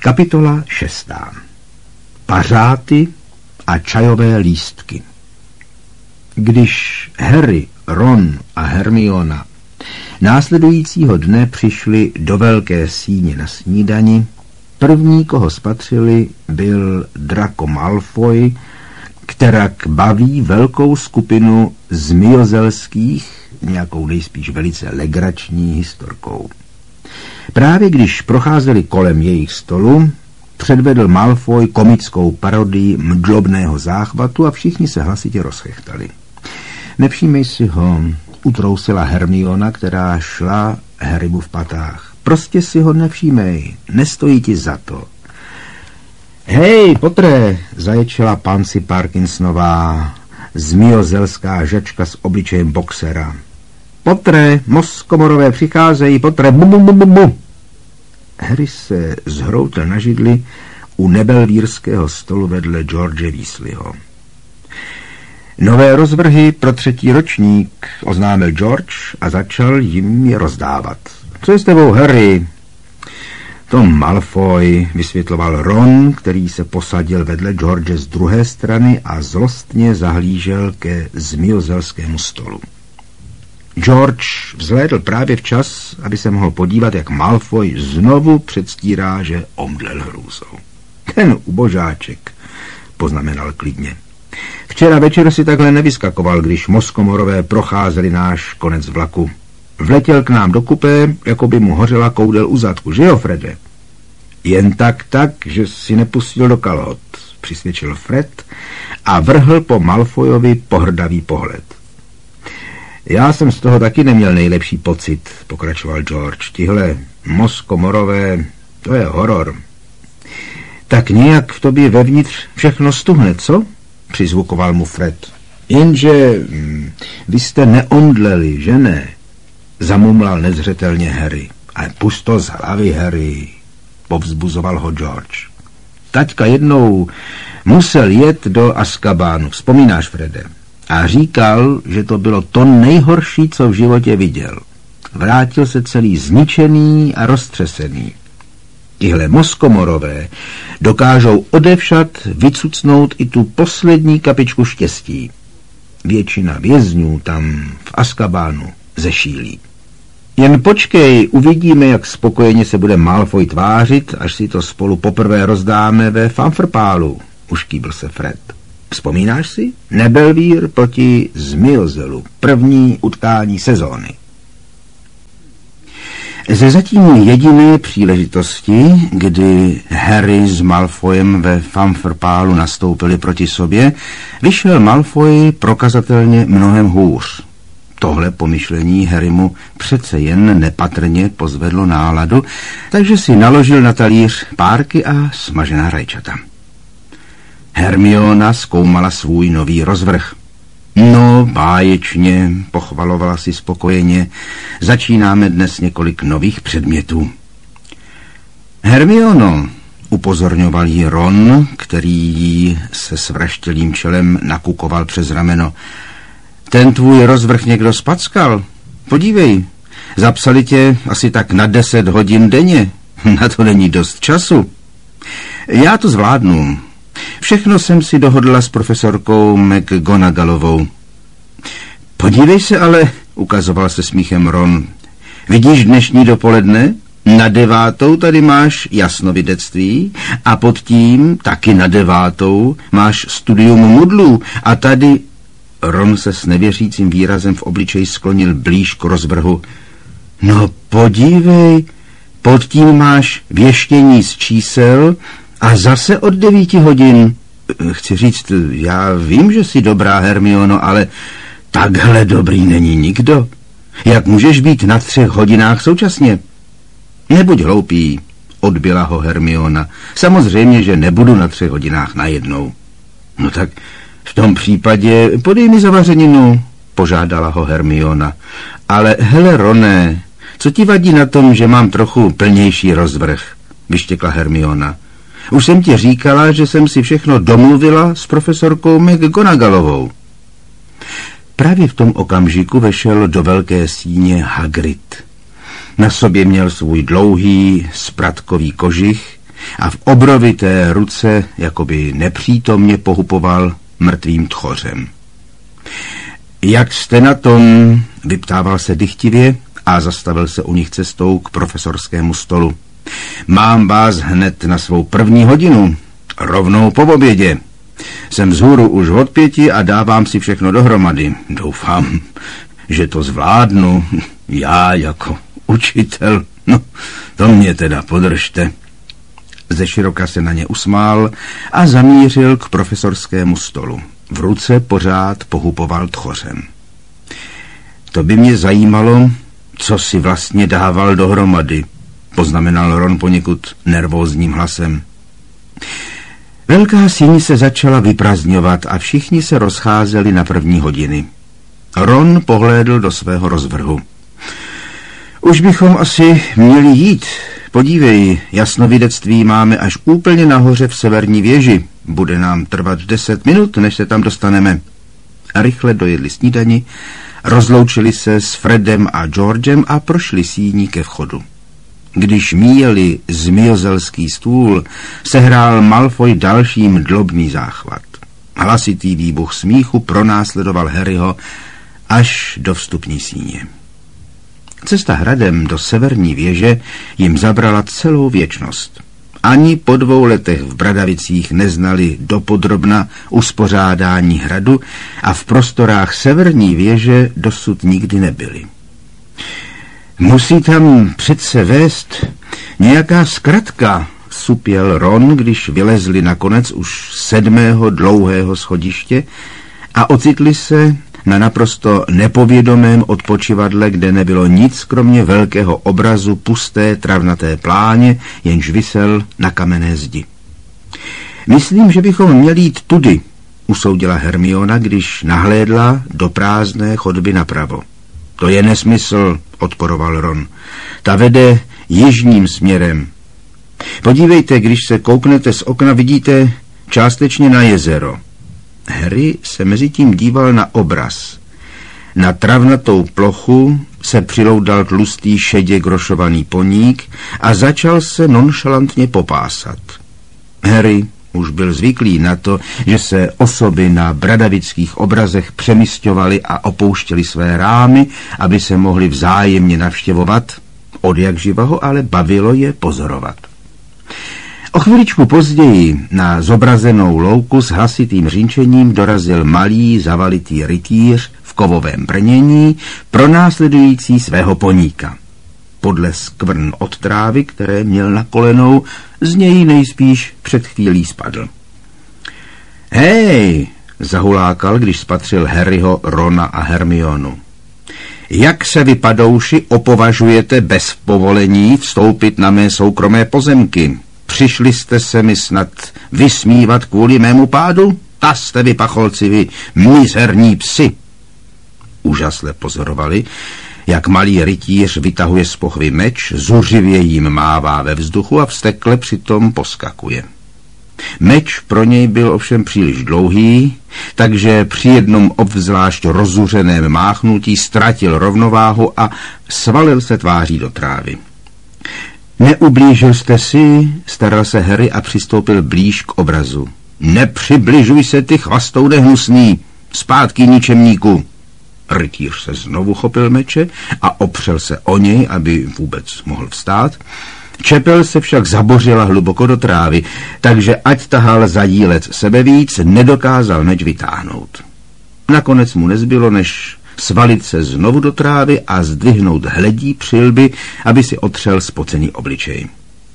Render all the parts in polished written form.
Kapitola 6. Pařáty a čajové lístky. Když Harry, Ron a Hermiona následujícího dne přišli do velké síně na snídani, první, koho spatřili, byl Draco Malfoy, kterak baví velkou skupinu zmiozelských, nějakou nejspíš velice legrační historkou. Právě když procházeli kolem jejich stolu, předvedl Malfoy komickou parodii mdlobného záchvatu a všichni se hlasitě rozchechtali. Nevšímej si ho, utrousila Hermiona, která šla Harrymu v patách. Prostě si ho nevšímej, nestojí ti za to. Hej, Pottere, zaječela Pansy Parkinsonová, zmiozelská žačka s obličejem boxera. Pottere, mozkomorové přicházejí, Pottere, bu, bu, bu, bu, bu. Harry se zhroutil na židli u nebelvírského stolu vedle George Weasleyho. Nové rozvrhy pro 3. ročník, oznámil George a začal jim je rozdávat. Co je s tebou, Harry? Tom Malfoy, vysvětloval Ron, který se posadil vedle George z druhé strany a zlostně zahlížel ke zmiozelskému stolu. George vzhlédl právě včas, aby se mohl podívat, jak Malfoy znovu předstírá, že omdlel hrůzou. Ten ubožáček, poznamenal klidně. Včera večer si takhle nevyskakoval, když mozkomorové procházeli náš konec vlaku. Vletěl k nám do kupé, jako by mu hořela koudel u zadku, že jo, Frede? Jen tak, že si nepustil do kalhot, přisvědčil Fred a vrhl po Malfoyovi pohrdavý pohled. Já jsem z toho taky neměl nejlepší pocit, pokračoval George. Tihle mozkomorové, to je horor. Tak nějak v tobě vevnitř všechno stuhne, co? Přizvukoval mu Fred. Jenže vy jste neomdleli, že ne? Zamumlal nezřetelně Harry. Ale pusť to z hlavy, Harry, povzbuzoval ho George. Taťka jednou musel jet do Azkabánu, vzpomínáš, Frede? A říkal, že to bylo to nejhorší, co v životě viděl. Vrátil se celý zničený a roztřesený. Tihle mozkomorové dokážou odevšad vycucnout i tu poslední kapičku štěstí. Většina vězňů tam v Azkabánu zešílí. Jen počkej, uvidíme, jak spokojeně se bude Malfoy tvářit, až si to spolu poprvé rozdáme ve Fanfrpálu, uškýbl se Fred. Vzpomínáš si? Nebelvír proti Zmiozelu, první utkání sezóny. Ze zatím jediné příležitosti, kdy Harry s Malfoyem ve Fanfrpálu nastoupili proti sobě, vyšel Malfoy prokazatelně mnohem hůř. Tohle pomyšlení Harrymu přece jen nepatrně pozvedlo náladu, takže si naložil na talíř párky a smažená rajčata. Hermiona zkoumala svůj nový rozvrh. No, báječně, pochvalovala si spokojeně, začínáme dnes několik nových předmětů. Hermiono, upozorňoval jí Ron, který jí se svraštělým čelem nakukoval přes rameno. Ten tvůj rozvrh někdo spackal? Podívej, zapsali tě asi tak na 10 hodin denně. Na to není dost času. Já to zvládnu. Všechno jsem si dohodla s profesorkou McGonagallovou. Podívej se ale, ukazoval se smíchem Ron. Vidíš dnešní dopoledne? Na 9. tady máš jasnovidectví a pod tím taky na 9. máš studium mudlů a tady... Ron se s nevěřícím výrazem v obličeji sklonil blíž k rozvrhu. No podívej, pod tím máš věštění z čísel a zase od 9 hodin. Chci říct, já vím, že jsi dobrá, Hermiono, ale takhle dobrý není nikdo. Jak můžeš být na 3 hodinách současně? Nebuď hloupý, odbyla ho Hermiona. Samozřejmě, že nebudu na 3 hodinách najednou. No tak v tom případě podej mi zavařeninu, požádala ho Hermiona. Ale hele, Roné, co ti vadí na tom, že mám trochu plnější rozvrh? Vyštěkla Hermiona. Už jsem ti říkala, že jsem si všechno domluvila s profesorkou McGonagallovou. Právě v tom okamžiku vešel do velké síně Hagrid. Na sobě měl svůj dlouhý spratkový kožich, a v obrovité ruce jakoby nepřítomně pohupoval mrtvým tchořem. Jak jste na tom? Vyptával se dychtivě a zastavil se u nich cestou k profesorskému stolu. Mám vás hned na svou první hodinu, rovnou po obědě. Jsem vzhůru už od 5 a dávám si všechno dohromady. Doufám, že to zvládnu. Já jako učitel, no to mě teda podržte. Zeširoka se na ně usmál a zamířil k profesorskému stolu. V ruce pořád pohupoval tchořem. To by mě zajímalo, co si vlastně dával dohromady, poznamenal Ron poněkud nervózním hlasem. Velká síň se začala vyprazňovat a všichni se rozcházeli na první hodiny. Ron pohlédl do svého rozvrhu. Už bychom asi měli jít. Podívej, jasnovidectví máme až úplně nahoře v severní věži. Bude nám trvat 10 minut, než se tam dostaneme. A rychle dojedli snídani, rozloučili se s Fredem a Georgem a prošli síní ke vchodu. Když míjeli zmiozelský stůl, sehrál Malfoy dalším dlobný záchvat. Hlasitý výbuch smíchu pronásledoval Harryho až do vstupní síně. Cesta hradem do severní věže jim zabrala celou věčnost. Ani po 2 letech v Bradavicích neznali dopodrobna uspořádání hradu a v prostorách severní věže dosud nikdy nebyli. Musí tam přece vést nějaká zkratka, supěl Ron, když vylezli nakonec už 7. dlouhého schodiště a ocitli se na naprosto nepovědomém odpočivadle, kde nebylo nic kromě velkého obrazu pusté travnaté pláně, jenž visel na kamenné zdi. Myslím, že bychom měli jít tudy, usoudila Hermiona, když nahlédla do prázdné chodby napravo. To je nesmysl, odporoval Ron. Ta vede jižním směrem. Podívejte, když se kouknete z okna, vidíte částečně na jezero. Harry se mezitím díval na obraz. Na travnatou plochu se přiloudal tlustý šedě grošovaný poník a začal se nonšalantně popásat. Harry už byl zvyklý na to, že se osoby na bradavických obrazech přemísťovaly a opouštěly své rámy, aby se mohli vzájemně navštěvovat. Odjakživa ho ale bavilo je pozorovat. O chviličku později na zobrazenou louku s hlasitým řinčením dorazil malý zavalitý rytíř v kovovém brnění, pronásledující svého poníka. Podle skvrn od trávy, které měl na kolenou, z něj nejspíš před chvílí spadl. Hej, zahulákal, když spatřil Harryho, Rona a Hermionu. Jak se vy, padouši, opovažujete bez povolení vstoupit na mé soukromé pozemky? Přišli jste se mi snad vysmívat kvůli mému pádu? Ta jste vy, pacholci, vy mizerní psi. Úžasle pozorovali, jak malý rytíř vytahuje z pochvy meč, zuřivě jim mává ve vzduchu a vztekle přitom poskakuje. Meč pro něj byl ovšem příliš dlouhý, takže při jednom obzvlášť rozuřeném máchnutí ztratil rovnováhu a svalil se tváří do trávy. Neublížil jste si, staral se Harry a přistoupil blíž k obrazu. Nepřibližuj se, ty chvastoude hnusný, zpátky ničemníku. Rytíř se znovu chopil meče a opřel se o něj, aby vůbec mohl vstát. Čepel se však zabořila hluboko do trávy, takže ať tahal za jílec sebevíc, nedokázal meč vytáhnout. Nakonec mu nezbylo, než svalit se znovu do trávy a zdvihnout hledí přilby, aby si otřel spocený obličej.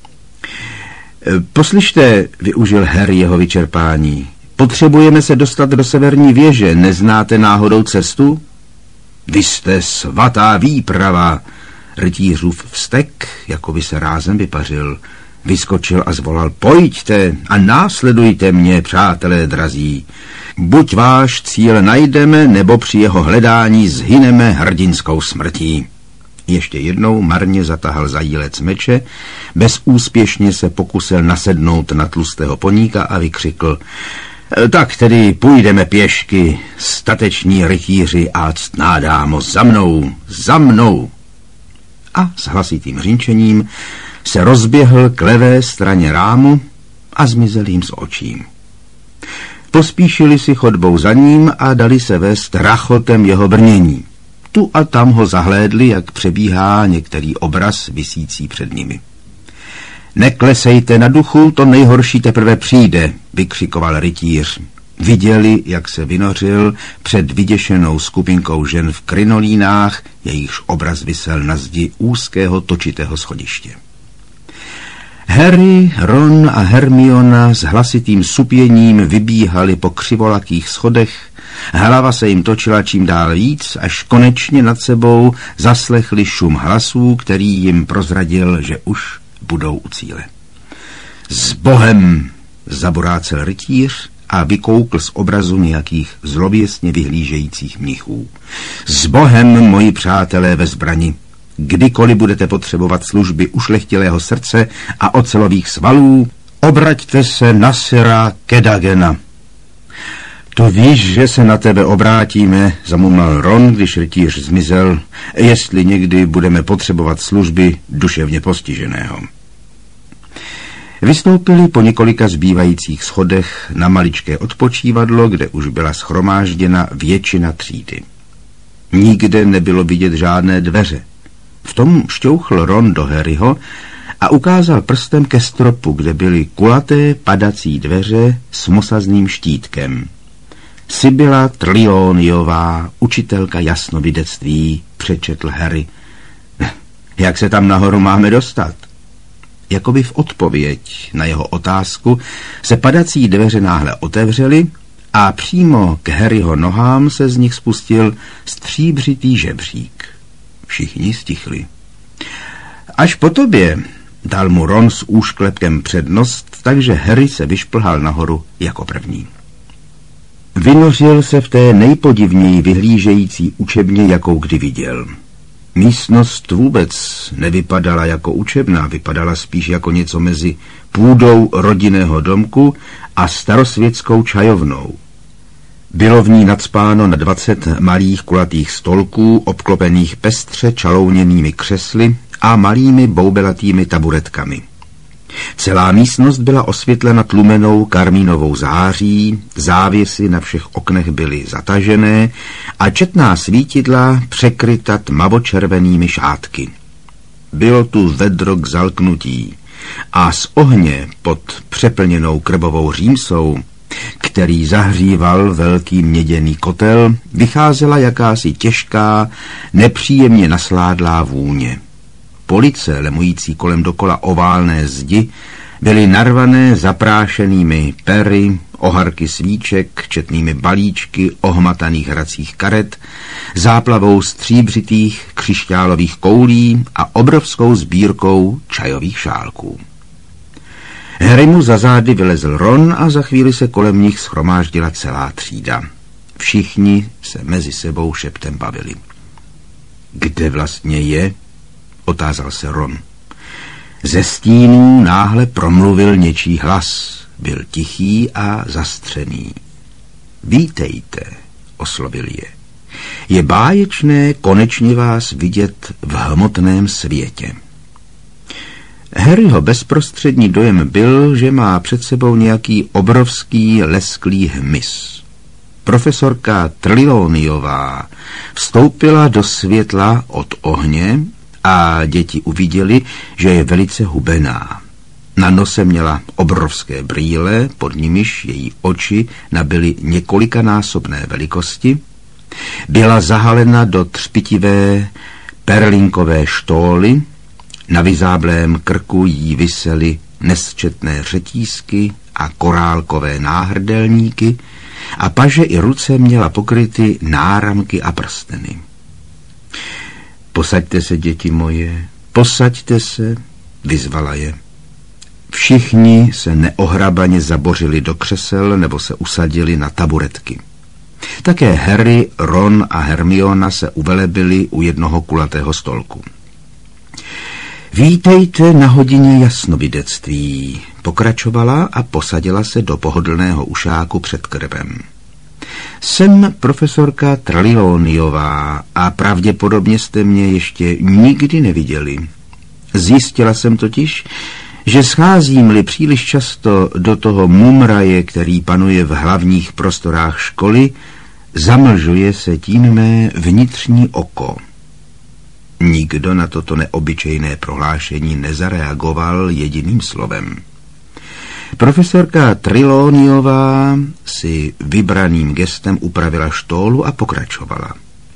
Poslyšte, využil Harry jeho vyčerpání, potřebujeme se dostat do severní věže, neznáte náhodou cestu? Vy jste svatá výprava. Rytířův vztek, jako by se rázem vypařil, vyskočil a zvolal, pojďte a následujte mě, přátelé drazí. Buď váš cíl najdeme, nebo při jeho hledání zhyneme hrdinskou smrtí. Ještě jednou marně zatahal za jílec meče, bezúspěšně se pokusil nasednout na tlustého poníka a vykřikl, tak tedy půjdeme pěšky, stateční rytíři a ctná dámo, za mnou, za mnou. A s hlasitým řinčením se rozběhl k levé straně rámu a zmizel jim z očí. Pospíšili si chodbou za ním a dali se vést rachotem jeho brnění. Tu a tam ho zahlédli, jak přebíhá některý obraz visící před nimi. Neklesejte na duchu, to nejhorší teprve přijde, vykřikoval rytíř. Viděli, jak se vynořil před vyděšenou skupinkou žen v krinolínách, jejichž obraz visel na zdi úzkého točitého schodiště. Harry, Ron a Hermiona s hlasitým supěním vybíhali po křivolakých schodech, hlava se jim točila čím dál víc, až konečně nad sebou zaslechli šum hlasů, který jim prozradil, že už budou u cíle. S Bohem, zaborácel rytíř a vykoukl z obrazu nějakých zlověstně vyhlížejících mnichů. S Bohem, moji přátelé ve zbrani, kdykoliv budete potřebovat služby ušlechtilého srdce a ocelových svalů, obraťte se na Sira Kedagena. To víš, že se na tebe obrátíme, zamumlal Ron, když rytíř zmizel, jestli někdy budeme potřebovat služby duševně postiženého. Vystoupili po několika zbývajících schodech na maličké odpočívadlo, kde už byla shromážděna většina třídy. Nikde nebylo vidět žádné dveře. V tom šťouchl Ron do Harryho a ukázal prstem ke stropu, kde byly kulaté padací dveře s mosazným štítkem. Sibylla Trelawneyová, učitelka jasnovidectví, přečetl Harry. Jak se tam nahoru máme dostat? Jakoby v odpověď na jeho otázku se padací dveře náhle otevřely a přímo k Harryho nohám se z nich spustil stříbřitý žebřík. Všichni stichli. Až po tobě, dal mu Ron s úšklepkem přednost, takže Harry se vyšplhal nahoru jako první. Vynořil se v té nejpodivněji vyhlížející učebně, jakou kdy viděl. Místnost vůbec nevypadala jako učebna, vypadala spíš jako něco mezi půdou rodinného domku a starosvětskou čajovnou. Bylo v ní nacpáno na 20 malých kulatých stolků, obklopených pestře čalouněnými křesly a malými boubelatými taburetkami. Celá místnost byla osvětlena tlumenou karmínovou září, závěsy na všech oknech byly zatažené a četná svítidla překryta tmavočervenými šátky. Bylo tu vedro k zalknutí a z ohně pod přeplněnou krbovou římsou, který zahříval velký měděný kotel, vycházela jakási těžká, nepříjemně nasládlá vůně. Police, lemující kolem dokola oválné zdi, byly narvané zaprášenými pery, oharky svíček, četnými balíčky ohmataných hracích karet, záplavou stříbřitých křišťálových koulí a obrovskou sbírkou čajových šálků. Harrymu za zády vylezl Ron a za chvíli se kolem nich shromáždila celá třída. Všichni se mezi sebou šeptem bavili. Kde vlastně je? Otázal se Ron. Ze stínů náhle promluvil něčí hlas. Byl tichý a zastřený. Vítejte, oslovil je. Je báječné konečně vás vidět v hmotném světě. Harryho bezprostřední dojem byl, že má před sebou nějaký obrovský lesklý hmyz. Profesorka Trelawneyová vstoupila do světla od ohně a děti uviděli, že je velice hubená. Na nose měla obrovské brýle, pod nimiž její oči nabyly několikanásobné velikosti. Byla zahalena do třpitivé perlinkové štóly, na vyzáblém krku jí visely nesčetné řetízky a korálkové náhrdelníky a paže i ruce měla pokryty náramky a prsteny. Posaďte se, děti moje, posaďte se, vyzvala je. Všichni se neohrabaně zabořili do křesel nebo se usadili na taburetky. Také Harry, Ron a Hermiona se uvelebili u jednoho kulatého stolku. Vítejte na hodině jasnovidectví, pokračovala a posadila se do pohodlného ušáku před krvem. Jsem profesorka Trelawneyová a pravděpodobně jste mě ještě nikdy neviděli. Zjistila jsem totiž, že scházím-li příliš často do toho mumraje, který panuje v hlavních prostorách školy, zamlžuje se tím mé vnitřní oko. Nikdo na toto neobyčejné prohlášení nezareagoval jediným slovem. Profesorka Trelawneyová si vybraným gestem upravila štólu a pokračovala.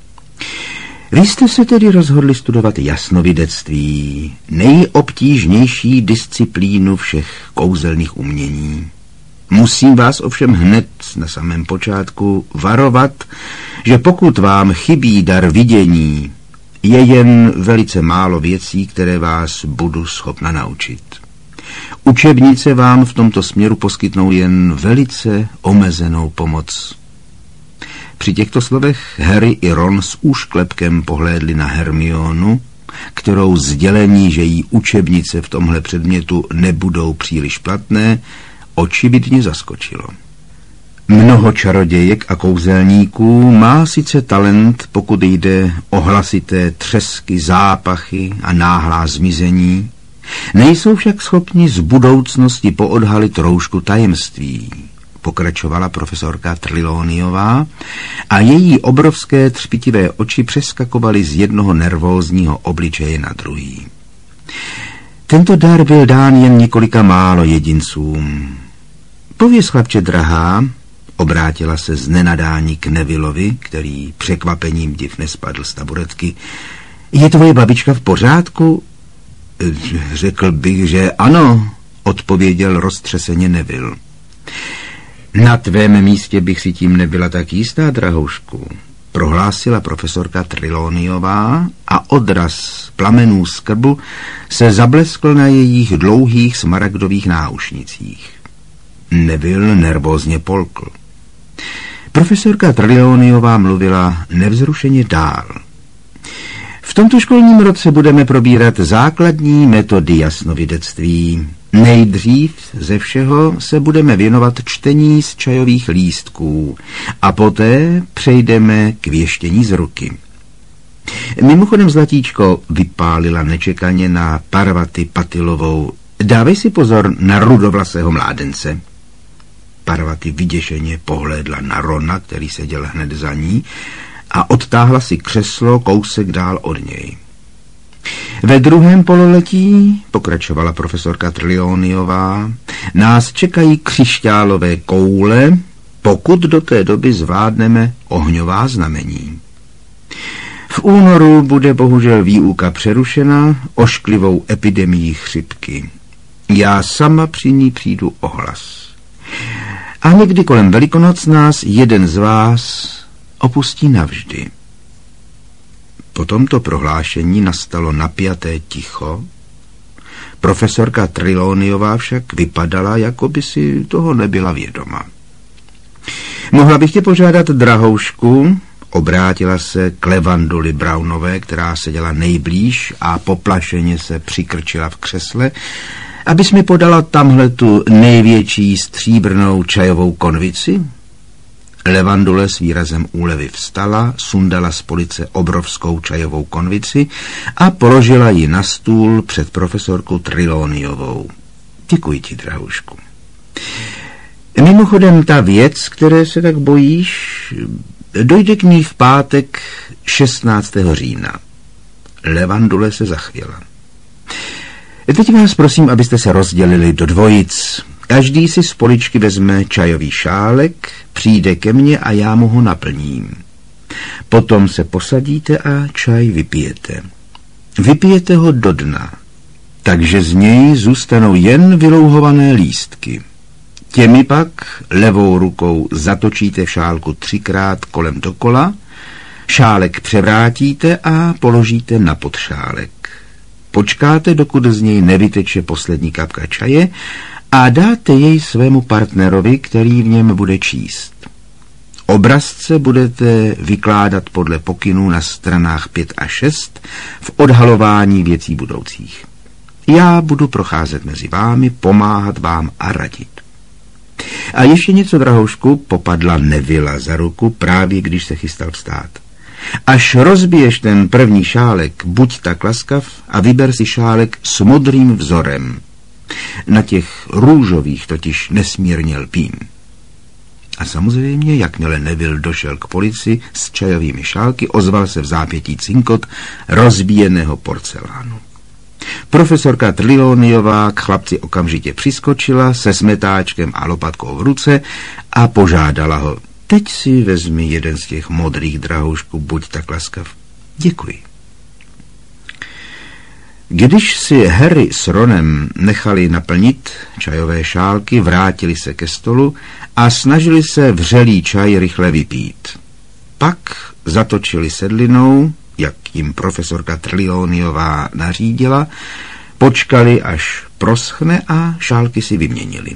Vy jste se tedy rozhodli studovat jasnovidectví, nejobtížnější disciplínu všech kouzelných umění. Musím vás ovšem hned na samém počátku varovat, že pokud vám chybí dar vidění, je jen velice málo věcí, které vás budu schopna naučit. Učebnice vám v tomto směru poskytnou jen velice omezenou pomoc. Při těchto slovech Harry i Ron s úšklepkem pohlédli na Hermionu, kterou sdělení, že jí učebnice v tomhle předmětu nebudou příliš platné, očividně zaskočilo. Mnoho čarodějek a kouzelníků má sice talent, pokud jde o hlasité třesky, zápachy a náhlá zmizení, nejsou však schopni z budoucnosti poodhalit roušku tajemství, pokračovala profesorka Trelawneyová a její obrovské třpitivé oči přeskakovaly z jednoho nervózního obličeje na druhý. Tento dar byl dán jen několika málo jedincům. Pověz, chlapče drahá, obrátila se z nenadání k Nevillovi, který překvapením div nespadl z taburetky. Je tvoje babička v pořádku? Řekl bych, že ano, odpověděl roztřeseně Neville. Na tvém místě bych si tím nebyla tak jistá, drahoušku, prohlásila profesorka Trelawneyová a odraz plamenů skrbu se zableskl na jejich dlouhých smaragdových náušnicích. Neville nervózně polkl. Profesorka Trelawneyová mluvila nevzrušeně dál. V tomto školním roce budeme probírat základní metody jasnovidectví. Nejdřív ze všeho se budeme věnovat čtení z čajových lístků a poté přejdeme k věštění z ruky. Mimochodem, zlatíčko, vypálila nečekaně na Parvati Patilovou. Dávej si pozor na rudovlasého mládence. Parvati vyděšeně pohlédla na Rona, který seděl hned za ní, a odtáhla si křeslo kousek dál od něj. Ve druhém pololetí, pokračovala profesorka Trelawneyová, nás čekají křišťálové koule, pokud do té doby zvládneme ohňová znamení. V únoru bude bohužel výuka přerušena ošklivou epidemií chřipky. Já sama při ní přijdu o hlas. A někdy kolem Velikonoc nás jeden z vás opustí navždy. Po tomto prohlášení nastalo napjaté ticho. Profesorka Trelawneyová však vypadala, jako by si toho nebyla vědoma. Mohla bych tě požádat, drahoušku, obrátila se k Levanduli Brownové, která seděla nejblíž a poplašeně se přikrčila v křesle, abys mi podala tamhle tu největší stříbrnou čajovou konvici? Levandule s výrazem úlevy vstala, sundala z police obrovskou čajovou konvici a položila ji na stůl před profesorku Trelawneyovou. Děkuji ti, drahušku. Mimochodem, ta věc, které se tak bojíš, dojde k ní v pátek 16. října. Levandule se zachvěla. Teď vás prosím, abyste se rozdělili do dvojic. Každý si z poličky vezme čajový šálek, přijde ke mně a já mu ho naplním. Potom se posadíte a čaj vypijete. Vypijete ho do dna, takže z něj zůstanou jen vylouhované lístky. Těmi pak levou rukou zatočíte v šálku 3krát kolem dokola, šálek převrátíte a položíte na podšálek. Počkáte, dokud z něj nevyteče poslední kapka čaje a dáte jej svému partnerovi, který v něm bude číst. Obrazce budete vykládat podle pokynů na stranách 5 a 6 v odhalování věcí budoucích. Já budu procházet mezi vámi, pomáhat vám a radit. A ještě něco, drahoušku, popadla Nevilla za ruku, právě když se chystal vstát. Až rozbiješ ten první šálek, buď tak laskav a vyber si šálek s modrým vzorem. Na těch růžových totiž nesmírně lpím. A samozřejmě, jakmile Neville došel k policii s čajovými šálky, ozval se v zápětí cinkot rozbíjeného porcelánu. Profesorka Trelawneyová k chlapci okamžitě přiskočila se smetáčkem a lopatkou v ruce a požádala ho: teď si vezmi jeden z těch modrých drahoušků, buď tak laskav. Děkuji. Když si Harry s Ronem nechali naplnit čajové šálky, vrátili se ke stolu a snažili se vřelý čaj rychle vypít. Pak zatočili sedlinou, jak jim profesorka Trelawneyová nařídila, počkali, až proschne a šálky si vyměnili.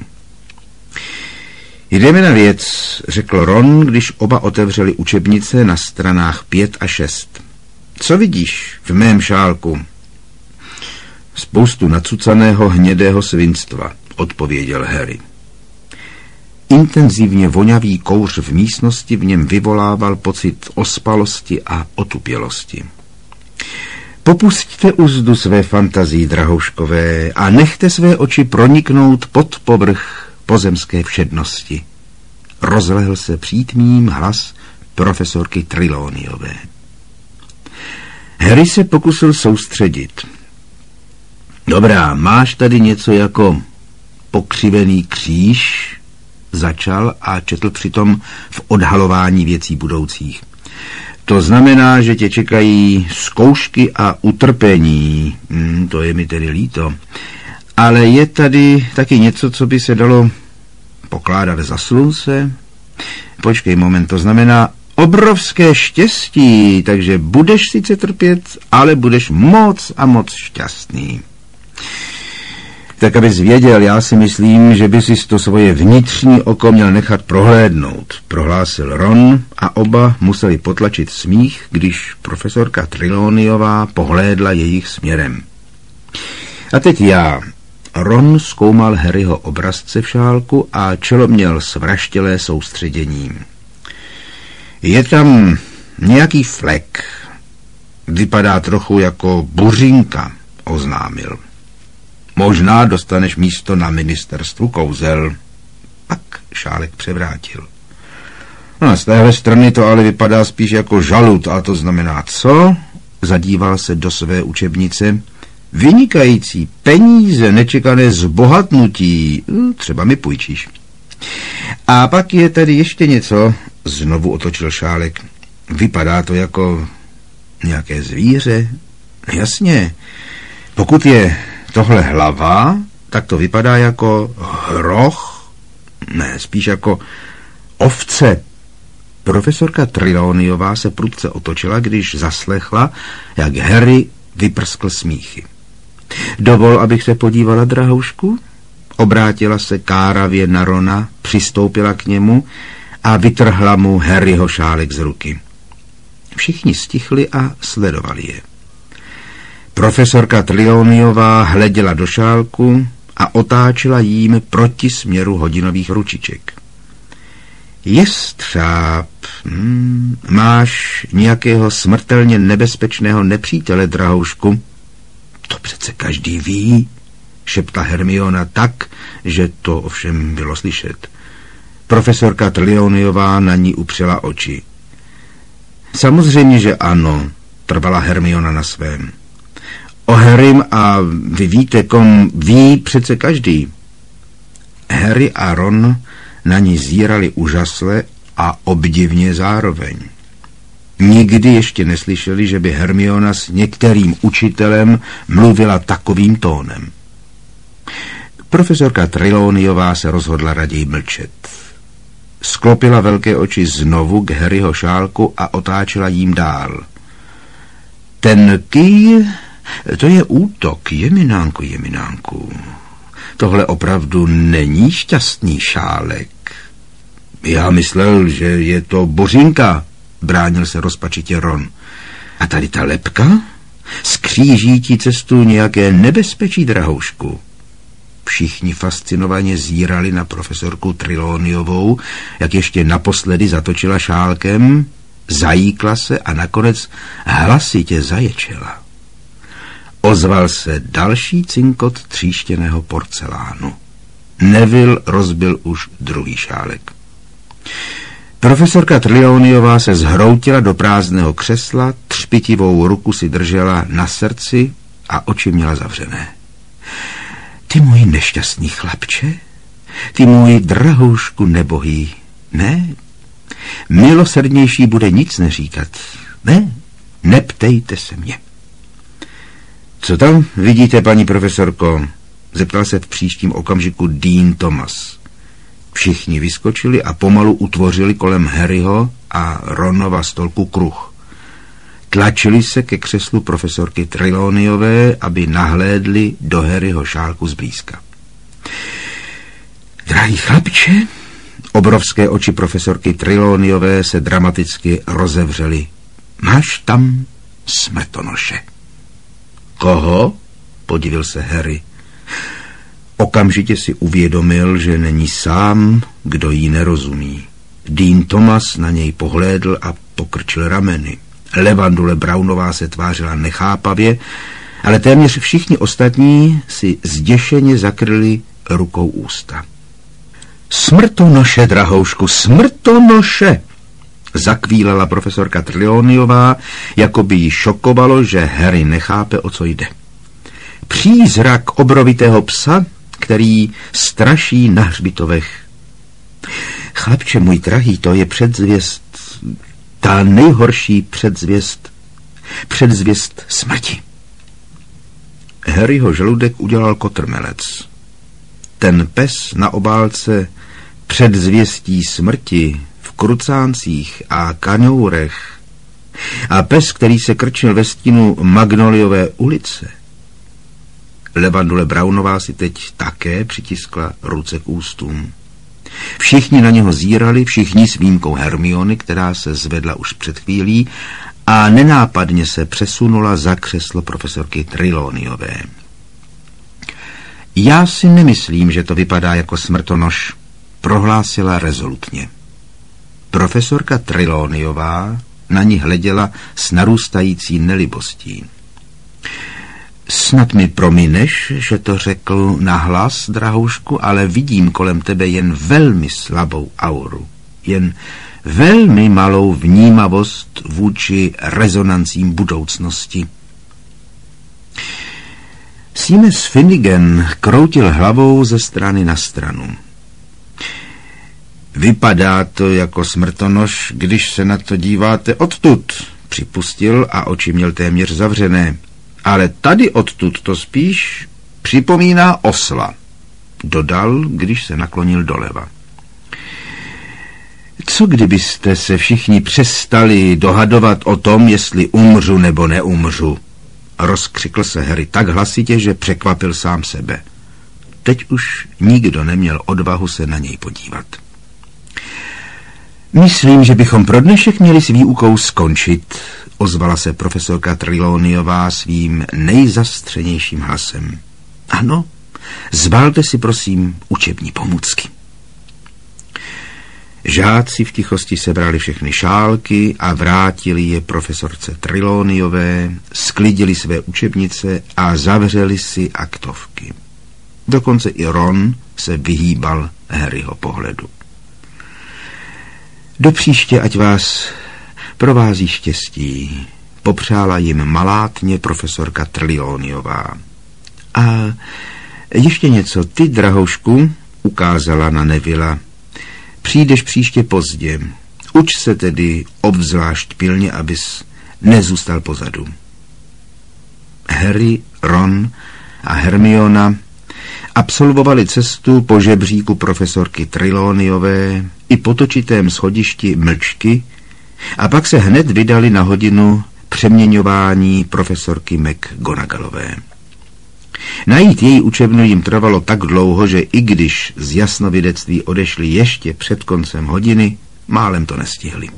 Jdeme na věc, řekl Ron, když oba otevřeli učebnice na stranách 5 a 6. Co vidíš v mém šálku? Spoustu nacucaného hnědého svinstva, odpověděl Harry. Intenzivně voňavý kouř v místnosti v něm vyvolával pocit ospalosti a otupělosti. Popusťte uzdu své fantazii, drahouškové, a nechte své oči proniknout pod povrch pozemské všednosti. Rozlehl se přítmým hlas profesorky Trelawneyové. Harry se pokusil soustředit. Dobrá, máš tady něco jako pokřivený kříž? Začal a četl přitom v odhalování věcí budoucích. To znamená, že tě čekají zkoušky a utrpení. To je mi tedy líto. Ale je tady taky něco, co by se dalo pokládat za slunce? Počkej moment, to znamená obrovské štěstí, takže budeš sice trpět, ale budeš moc a moc šťastný. Tak abys věděl, já si myslím, že by si to svoje vnitřní oko měl nechat prohlédnout, prohlásil Ron a oba museli potlačit smích, když profesorka Trelawneyová pohlédla jejich směrem. A teď já. Ron zkoumal Harryho obrazce v šálku a čelo měl svraštělé soustředění. Je tam nějaký flek. Vypadá trochu jako buřinka, oznámil. Možná dostaneš místo na ministerstvu kouzel. Pak šálek převrátil. No, z téhle strany to ale vypadá spíš jako žalud, a to znamená co? Zadíval se do své učebnice. Vynikající, peníze, nečekané zbohatnutí. Třeba mi půjčíš. A pak je tady ještě něco. Znovu otočil šálek. Vypadá to jako nějaké zvíře. Jasně. Pokud je tohle hlava, tak to vypadá jako hroch. Ne, spíš jako ovce. Profesorka Trelawneyová se prudce otočila, když zaslechla, jak Harry vyprskl smíchy. Dovol, abych se podívala, drahoušku? Obrátila se káravě na Rona, přistoupila k němu a vytrhla mu Harryho šálek z ruky. Všichni stichli a sledovali je. Profesorka Trelawneyová hleděla do šálku a otáčela jím proti směru hodinových ručiček. Jestřáb, máš nějakého smrtelně nebezpečného nepřítele, drahoušku? To přece každý ví, šeptla Hermiona tak, že to ovšem bylo slyšet. Profesorka Trelawneyová na ní upřela oči. Samozřejmě, že ano, trvala Hermiona na svém. O Harrym a vy víte, kom ví přece každý. Harry a Ron na ní zírali úžasle a obdivně zároveň. Nikdy ještě neslyšeli, že by Hermiona s některým učitelem mluvila takovým tónem. Profesorka Trelawneyová se rozhodla raději mlčet. Sklopila velké oči znovu k Harryho šálku a otáčela jím dál. Ten kýj, to je útok, jeminánku. Tohle opravdu není šťastný šálek. Já myslel, že je to bořinka, bránil se rozpačitě Ron. A tady ta lebka? Skříží ti cestu nějaké nebezpečí, drahoušku. Všichni fascinovaně zírali na profesorku Trelawneyovou, jak ještě naposledy zatočila šálkem zajíkla se a nakonec hlasitě zaječela. Ozval se další cinkot tříštěného porcelánu. Neville rozbil už druhý šálek. Profesorka Trelawneyová se zhroutila do prázdného křesla, třpitivou ruku si držela na srdci a oči měla zavřené. Ty můj nešťastný chlapče, ty můj drahoušku nebohý, ne, milosrdnější bude nic neříkat, ne, neptejte se mě. Co tam vidíte, paní profesorko? Zeptal se v příštím okamžiku Dean Thomas. Všichni vyskočili a pomalu utvořili kolem Harryho a Ronova stolku kruh. Tlačili se ke křeslu profesorky Trelawneyové, aby nahlédli do Harryho šálku zblízka. Drahý chlapče, obrovské oči profesorky Trelawneyové se dramaticky rozevřely. Máš tam smrtonoše. Koho? Podivil se Harry. Okamžitě si uvědomil, že není sám, kdo jí nerozumí. Dean Thomas na něj pohlédl a pokrčil rameny. Levandule Brownová se tvářila nechápavě, ale téměř všichni ostatní si zděšeně zakryli rukou ústa. Smrtonoše, drahoušku, smrtonoše! Zakvílala profesorka Trelawneyová, jako by jí šokovalo, že Harry nechápe, o co jde. Přízrak obrovitého psa, který straší na hřbitovech. Chlapče můj drahý, to je předzvěst, ta nejhorší předzvěst smrti. Harryho žaludek udělal kotrmelec. Ten pes na obálce předzvěstí smrti v krucáncích a kaňourech a pes, který se krčil ve stínu Magnoliové ulice. Levandule Brownová si teď také přitiskla ruce k ústům. Všichni na něho zírali, všichni s výjimkou Hermiony, která se zvedla už před chvílí a nenápadně se přesunula za křeslo profesorky Trelawneyové. Já si nemyslím, že to vypadá jako smrtonoš, prohlásila rezolutně. Profesorka Trelawneyová na ní hleděla s narůstající nelibostí. Snad mi promineš, že to řekl nahlas, drahoušku, ale vidím kolem tebe jen velmi slabou auru, jen velmi malou vnímavost vůči rezonancím budoucnosti. Seamus Finnegan kroutil hlavou ze strany na stranu. Vypadá to jako smrtonoš, když se na to díváte odtud, připustil a oči měl téměř zavřené. Ale tady odtud to spíš připomíná osla, dodal, když se naklonil doleva. Co kdybyste se všichni přestali dohadovat o tom, jestli umřu nebo neumřu? Rozkřikl se Harry tak hlasitě, že překvapil sám sebe. Teď už nikdo neměl odvahu se na něj podívat. Myslím, že bychom pro dnešek měli s výukou skončit, ozvala se profesorka Trelawneyová svým nejzastřenějším hlasem. Ano, zbalte si prosím učební pomůcky. Žáci v tichosti sebrali všechny šálky a vrátili je profesorce Trelawneyové, sklidili své učebnice a zavřeli si aktovky. Dokonce i Ron se vyhýbal Harryho pohledu. Do příště, ať vás provází štěstí, popřála jim malátně profesorka Trelawneyová. A ještě něco, ty, drahoušku, ukázala na Nevilla, přijdeš příště pozdě. Uč se tedy obzvlášť pilně, abys nezůstal pozadu. Harry, Ron a Hermiona absolvovali cestu po žebříku profesorky Trelawneyové i po točitém schodišti mlčky a pak se hned vydali na hodinu přeměňování profesorky McGonagallové. Najít její učebnu jim trvalo tak dlouho, že i když z jasnovidectví odešli ještě před koncem hodiny, málem to nestihli.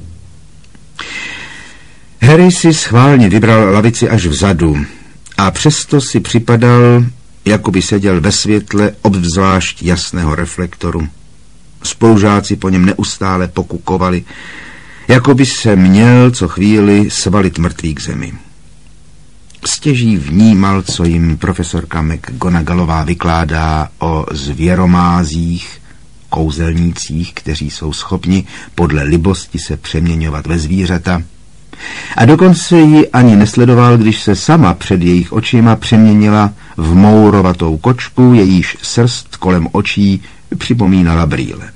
Harry si schválně vybral lavici až vzadu a přesto si připadal, jako by seděl ve světle obzvlášť jasného reflektoru. Spolužáci po něm neustále pokukovali, jako by se měl co chvíli svalit mrtvý k zemi. Stěží vnímal, co jim profesorka McGonagallová vykládá o zvěromázích, kouzelnících, kteří jsou schopni podle libosti se přeměňovat ve zvířata. A dokonce ji ani nesledoval, když se sama před jejich očima přeměnila v mourovatou kočku, jejíž srst kolem očí připomínala brýle.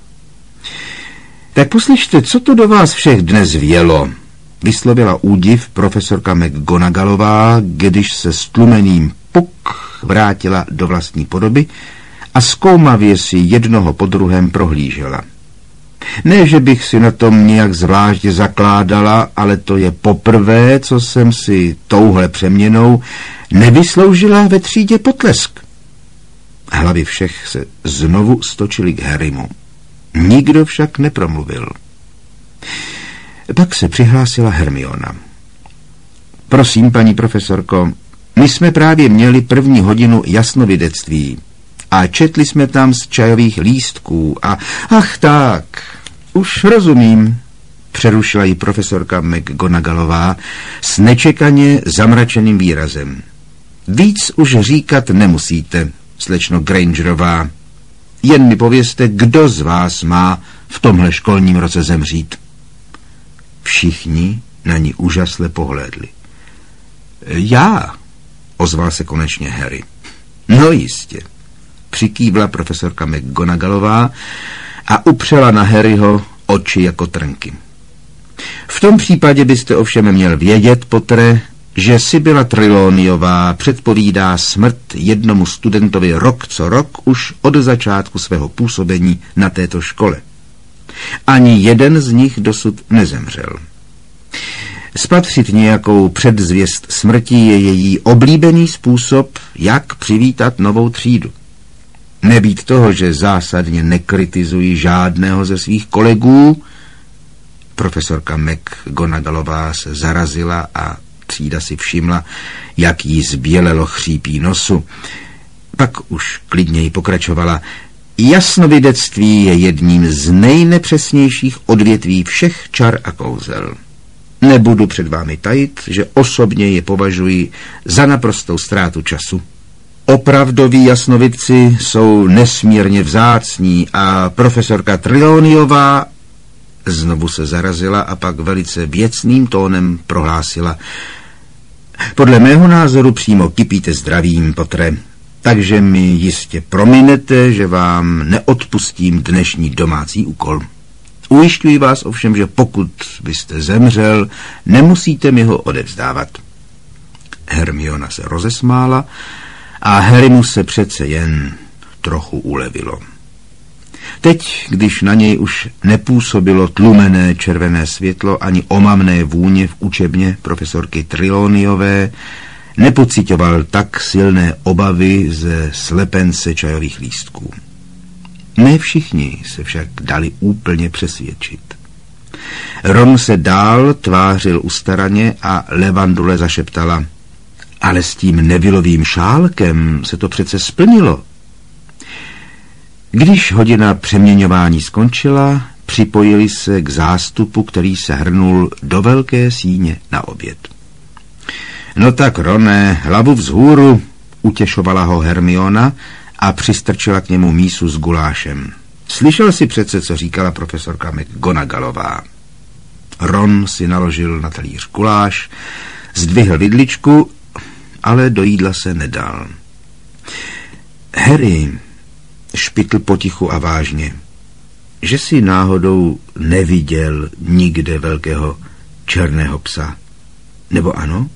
Tak poslyšte, co to do vás všech dnes vělo, vyslovila údiv profesorka McGonagallová, když se stlumeným puk vrátila do vlastní podoby a zkoumavě si jednoho po druhém prohlížela. Ne, že bych si na tom nějak zvláště zakládala, ale to je poprvé, co jsem si touhle přeměnou nevysloužila ve třídě potlesk. Hlavy všech se znovu stočily k Harrymu. Nikdo však nepromluvil. Pak se přihlásila Hermiona. Prosím, paní profesorko, my jsme právě měli první hodinu jasnovidectví a četli jsme tam z čajových lístků a... Ach tak, už rozumím, přerušila ji profesorka McGonagallová s nečekaně zamračeným výrazem. Víc už říkat nemusíte, slečno Grangerová. Jen mi povězte, kdo z vás má v tomhle školním roce zemřít. Všichni na ní úžasle pohlédli. Já, ozval se konečně Harry. No jistě, přikývla profesorka McGonagallová a upřela na Harryho oči jako trnky. V tom případě byste ovšem měl vědět, Pottere, že Sibylla Trelawneyová předpovídá smrt jednomu studentovi rok co rok už od začátku svého působení na této škole. Ani jeden z nich dosud nezemřel. Spatřit nějakou předzvěst smrti je její oblíbený způsob, jak přivítat novou třídu. Nebýt toho, že zásadně nekritizuji žádného ze svých kolegů, profesorka McGonagallová se zarazila a třída si všimla, jak jí zbělelo chřípí nosu. Pak už klidněji pokračovala. Jasnovidectví je jedním z nejnepřesnějších odvětví všech čar a kouzel. Nebudu před vámi tajit, že osobně je považuji za naprostou ztrátu času. Opravdoví jasnovidci jsou nesmírně vzácní a profesorka Trelawneyová znovu se zarazila a pak velice věcným tónem prohlásila. Podle mého názoru přímo kypíte zdravím, Pottere, takže mi jistě prominete, že vám neodpustím dnešní domácí úkol. Ujišťuji vás ovšem, že pokud byste zemřel, nemusíte mi ho odevzdávat. Hermiona se rozesmála a Harrymu se přece jen trochu ulevilo. Teď, když na něj už nepůsobilo tlumené červené světlo ani omamné vůně v učebně profesorky Trelawneyové, nepociťoval tak silné obavy ze slepence čajových lístků. Ne všichni se však dali úplně přesvědčit. Ron se dál tvářil ustaraně a Levandule zašeptala. Ale s tím nevilovým šálkem se to přece splnilo. Když hodina přeměňování skončila, připojili se k zástupu, který se hrnul do velké síně na oběd. No tak, Roné, hlavu vzhůru, utěšovala ho Hermiona a přistrčila k němu mísu s gulášem. Slyšel si přece, co říkala profesorka McGonagallová. Ron si naložil na talíř guláš, zdvihl vidličku, ale do jídla se nedal. Harry, špitl potichu a vážně, že si náhodou neviděl nikde velkého černého psa. Nebo ano?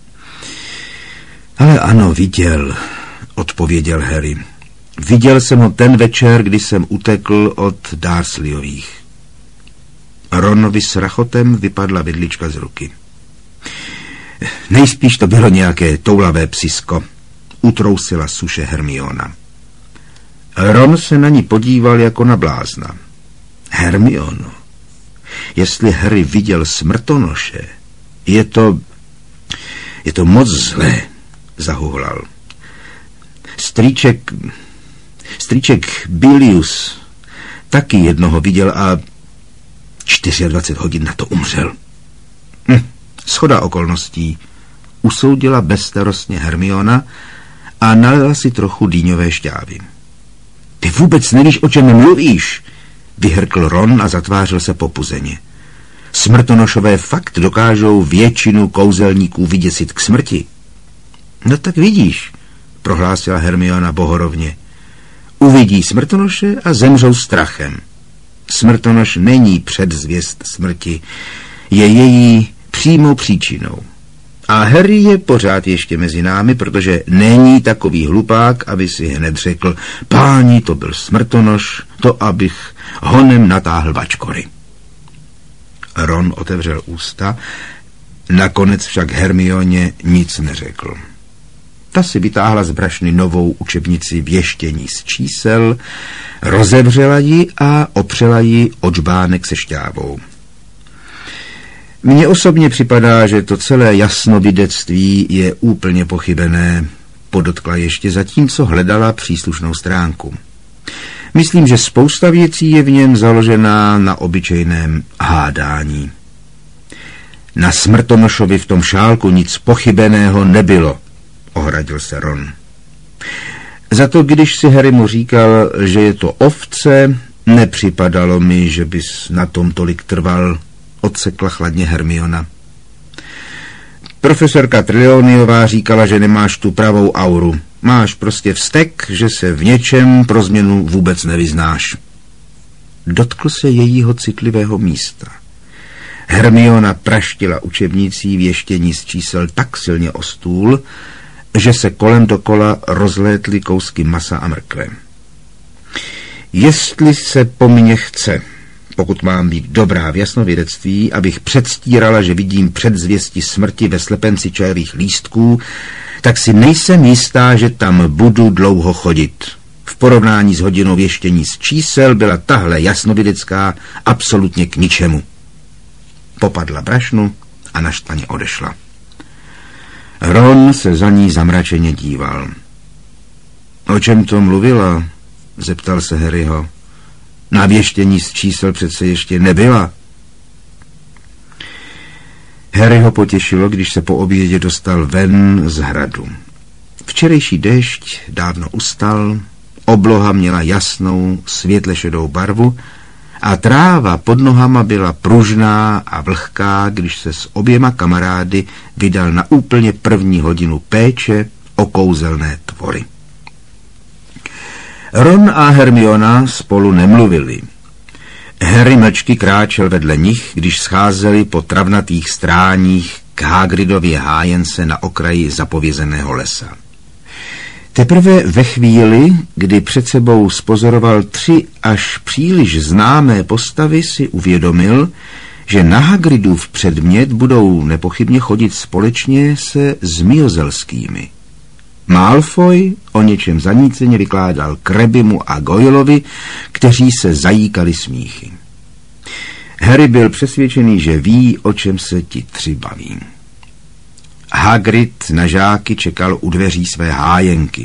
Ale ano, viděl, odpověděl Harry. Viděl jsem ho ten večer, kdy jsem utekl od Dursleyových. Ronovi s rachotem vypadla vidlička z ruky. Nejspíš to bylo nějaké toulavé psisko, utrousila suše Hermiona. Ron se na ní podíval jako na blázna. Hermiono, jestli Harry viděl smrtonoše, je to moc zlé, zahuhlal. Strýček Bilius taky jednoho viděl a 24 hodin na to umřel. Shoda okolností, usoudila bezstarostně Hermiona a nalila si trochu dýňové šťávy. Ty vůbec nevíš, o čem mluvíš, vyhrkl Ron a zatvářil se popuzeně. Smrtonošové fakt dokážou většinu kouzelníků vyděsit k smrti. No tak vidíš, prohlásila Hermiona bohorovně. Uvidí smrtonoše a zemřou strachem. Smrtonoš není předzvěst smrti, je její přímou příčinou. A Harry je pořád ještě mezi námi, protože není takový hlupák, aby si hned řekl, páni, to byl smrtonoš, to abych honem natáhl vačkory. Ron otevřel ústa, nakonec však Hermioně nic neřekl. Ta si vytáhla z brašny novou učebnici věštění z čísel, rozevřela ji a opřela ji o džbánek se šťávou. Mně osobně připadá, že to celé jasnovidectví je úplně pochybené, podotkla ještě zatímco hledala příslušnou stránku. Myslím, že spousta věcí je v něm založená na obyčejném hádání. Na smrtonošovi v tom šálku nic pochybeného nebylo, ohradil se Ron. Za to, když si Harry mu říkal, že je to ovce, nepřipadalo mi, že bys na tom tolik trval, odsekla chladně Hermiona. Profesorka Trelawneyová říkala, že nemáš tu pravou auru. Máš prostě vztek, že se v něčem pro změnu vůbec nevyznáš. Dotkl se jejího citlivého místa. Hermiona praštila učebnicí věštění z čísel tak silně o stůl, že se kolem dokola rozlétly kousky masa a mrkve. Jestli se po mně chce, pokud mám být dobrá v jasnovědectví, abych předstírala, že vidím předzvěsti smrti ve slepenci čajových lístků, tak si nejsem jistá, že tam budu dlouho chodit. V porovnání s hodinou věštění z čísel byla tahle jasnovědecká absolutně k ničemu. Popadla brašnu a naštvaně odešla. Ron se za ní zamračeně díval. O čem to mluvila? Zeptal se Harryho. Na věštění z čísel přece ještě nebyla. Harry ho potěšilo, když se po obědě dostal ven z hradu. Včerejší déšť dávno ustal, obloha měla jasnou, světle šedou barvu a tráva pod nohama byla pružná a vlhká, když se s oběma kamarády vydal na úplně první hodinu péče o kouzelné tvory. Ron a Hermiona spolu nemluvili. Harry mlčky kráčel vedle nich, když scházeli po travnatých stráních k Hagridově hájence na okraji zapovězeného lesa. Teprve ve chvíli, kdy před sebou spozoroval 3 až příliš známé postavy, si uvědomil, že na Hagridův předmět budou nepochybně chodit společně se zmiozelskými. Malfoy o něčem zaníceně vykládal Krebimu a Goyleovi, kteří se zajíkali smíchy. Harry byl přesvědčený, že ví, o čem se ti 3 baví. Hagrid na žáky čekal u dveří své hájenky.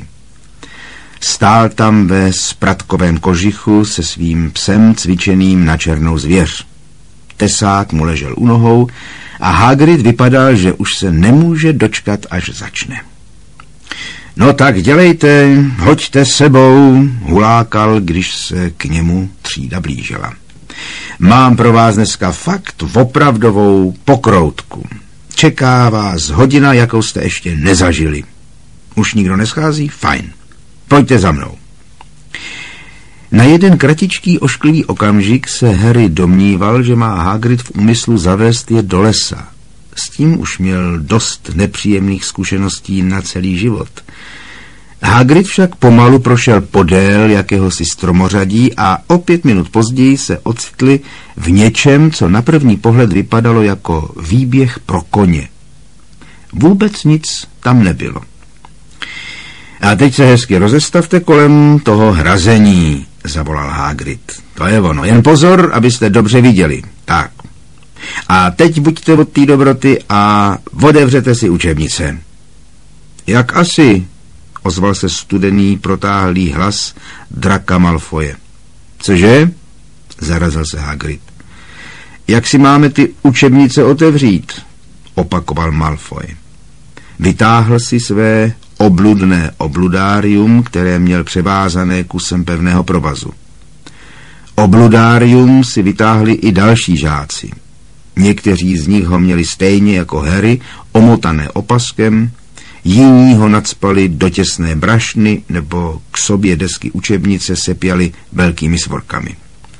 Stál tam ve spratkovém kožichu se svým psem cvičeným na černou zvěř. Tesák mu ležel u nohou a Hagrid vypadal, že už se nemůže dočkat, až začne. No tak dělejte, hoďte sebou, hulákal, když se k němu třída blížila. Mám pro vás dneska fakt opravdovou pokroutku. Čeká vás hodina, jakou jste ještě nezažili. Už nikdo neschází? Fajn. Pojďte za mnou. Na jeden kratičký ošklivý okamžik se Harry domníval, že má Hagrid v úmyslu zavést je do lesa. S tím už měl dost nepříjemných zkušeností na celý život. Hagrid však pomalu prošel podél jakéhosi stromořadí a o 5 minut později se ocitli v něčem, co na první pohled vypadalo jako výběh pro koně. Vůbec nic tam nebylo. A teď se hezky rozestavte kolem toho hrazení, zavolal Hagrid. To je ono, jen pozor, abyste dobře viděli. Tak. A teď buďte od té dobroty a otevřete si učebnice. Jak asi? Ozval se studený, protáhlý hlas Draka Malfoje. Cože? Zarazil se Hagrid. jak si máme ty učebnice otevřít? Opakoval Malfoy. Vytáhl si své obludné obludárium, které měl převázané kusem pevného provazu. Obludárium si vytáhli i další žáci. Někteří z nich ho měli stejně jako Harry, omotané opaskem, jiní ho nacpali do těsné brašny nebo k sobě desky učebnice sepjali velkými svorkami.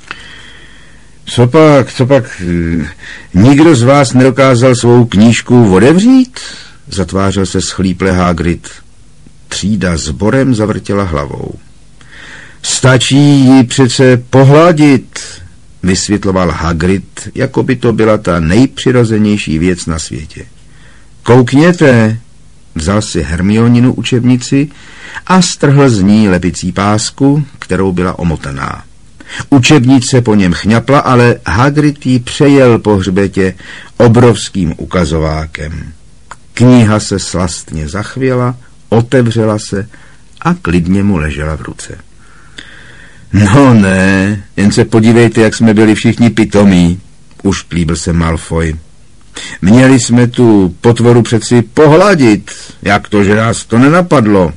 Copak, nikdo z vás nedokázal svou knížku otevřít? Zatvářel se schlíple Hagrid. Třída sborem zavrtěla hlavou. Stačí ji přece pohladit, vysvětloval Hagrid, jako by to byla ta nejpřirozenější věc na světě. Koukněte, vzal si Hermioninu učebnici a strhl z ní lepicí pásku, kterou byla omotaná. Učebnice po něm chňapla, ale Hagrid ji přejel po hřbetě obrovským ukazovákem. Kniha se slastně zachvěla, otevřela se a klidně mu ležela v ruce. No ne, jen se podívejte, jak jsme byli všichni pitomí, ušklíbil se Malfoy. Měli jsme tu potvoru přeci pohladit, jak to, že nás to nenapadlo.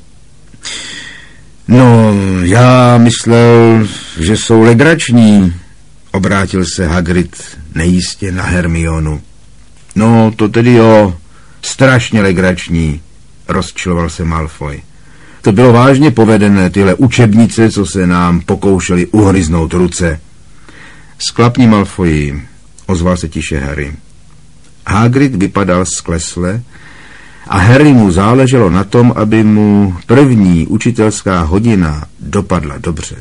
No, já myslel, že jsou legrační, obrátil se Hagrid nejistě na Hermionu. No, to tedy jo, strašně legrační, rozčiloval se Malfoy. To bylo vážně povedené, tyhle učebnice, co se nám pokoušeli uhryznout ruce. Sklapni, Malfoyi, ozval se tiše Harry. Hagrid vypadal sklesle a Harry mu záleželo na tom, aby mu první učitelská hodina dopadla dobře.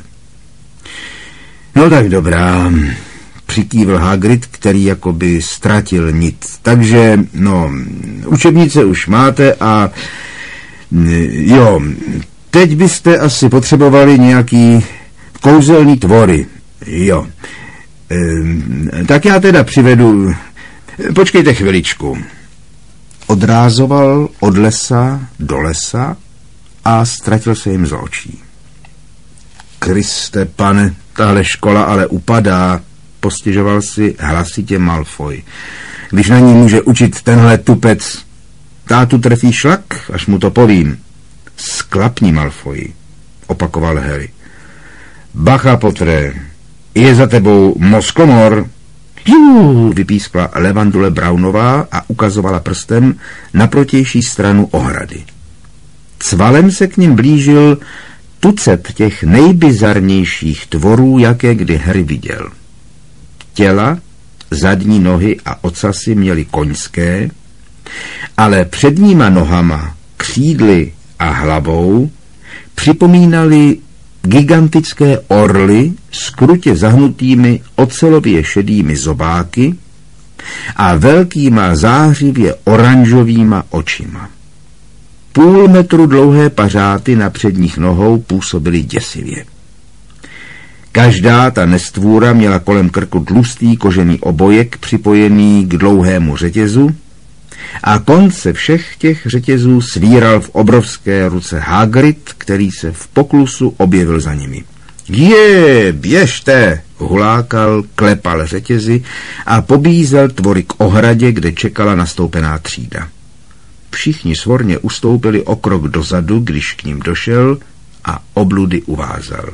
No tak dobrá, přikývl Hagrid, který jakoby ztratil nit. Takže, no, učebnice už máte a jo, teď byste asi potřebovali nějaký kouzelný tvory. Jo. Tak já teda přivedu. Počkejte chviličku. Odrázoval od lesa do lesa a ztratil se jim z očí. Kriste, pane, tahle škola ale upadá, postěžoval si hlasitě Malfoy. Když na ní může učit tenhle tupec, tátu trefí šlak, až mu to povím. Sklapni, Malfoy, opakoval Harry. Bacha, Potre, je za tebou mozkomor. Jú, vypískla Levandule Brownová a ukazovala prstem na protější stranu ohrady. Cvalem se k nim blížil tucet těch nejbizarnějších tvorů, jaké kdy Harry viděl. Těla, zadní nohy a ocasy měly koňské, ale předníma nohama, křídly a hlavou připomínali gigantické orly s krutě zahnutými ocelově šedými zobáky a velkýma zářivě oranžovýma očima. Půl metru dlouhé pařáty na předních nohou působily děsivě. Každá ta nestvůra měla kolem krku tlustý kožený obojek připojený k dlouhému řetězu a konce všech těch řetězů svíral v obrovské ruce Hagrid, který se v poklusu objevil za nimi. Běžte, hulákal, klepal řetězy a pobízel tvory k ohradě, kde čekala nastoupená třída. Všichni svorně ustoupili o krok dozadu, když k ním došel a obludy uvázal.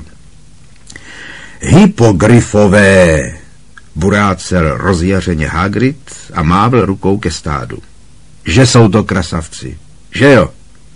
Hypogryfové, burácel rozjařeně Hagrid a mávl rukou ke stádu. Že jsou to krasavci, že jo?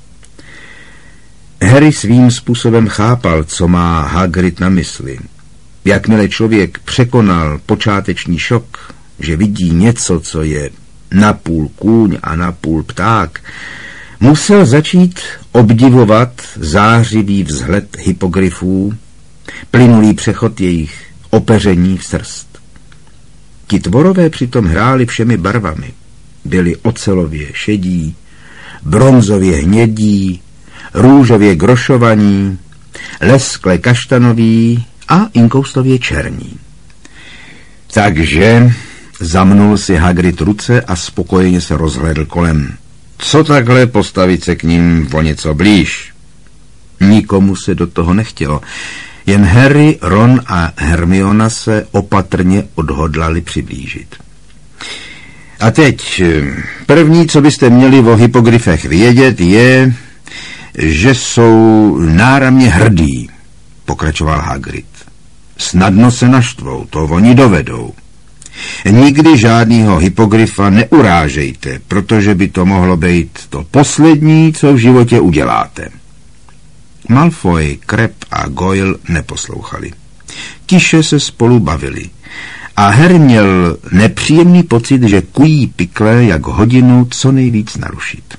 Harry svým způsobem chápal, co má Hagrid na mysli. Jakmile člověk překonal počáteční šok, že vidí něco, co je napůl kůň a napůl pták, musel začít obdivovat zářivý vzhled hypogryfů, plynulý přechod jejich opeření v srst. Ti tvorové přitom hráli všemi barvami. Byli ocelově šedí, bronzově hnědí, růžově grošovaní, leskle kaštanoví a inkoustově černí. Takže zamnul si Hagrid ruce a spokojeně se rozhlédl kolem. Co takhle postavit se k ním o něco blíž? Nikomu se do toho nechtělo. Jen Harry, Ron a Hermiona se opatrně odhodlali přiblížit. A teď, první, co byste měli o hypogryfech vědět, je, že jsou náramně hrdí, pokračoval Hagrid. Snadno se naštvou, to oni dovedou. Nikdy žádnýho hypogryfa neurážejte, protože by to mohlo být to poslední, co v životě uděláte. Malfoy, Crabbe a Goyle neposlouchali. Tiše se spolu bavili. A Harry měl nepříjemný pocit, že kují pikle jak hodinu co nejvíc narušit.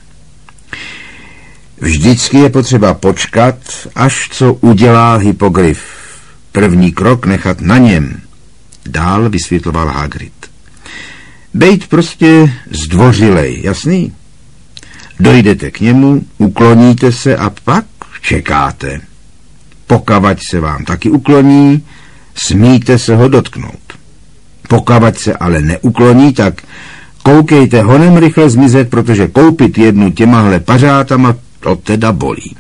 Vždycky je potřeba počkat, až co udělá hypogryf. První krok nechat na něm, dál vysvětloval Hagrid. Bejt prostě zdvořilej, jasný? Dojdete k němu, ukloníte se a pak čekáte. Pokavať se vám taky ukloní, smíte se ho dotknout. Pokavať se ale neukloní, tak koukejte honem rychle zmizet, protože koupit jednu těmahle pařátama to teda bolí.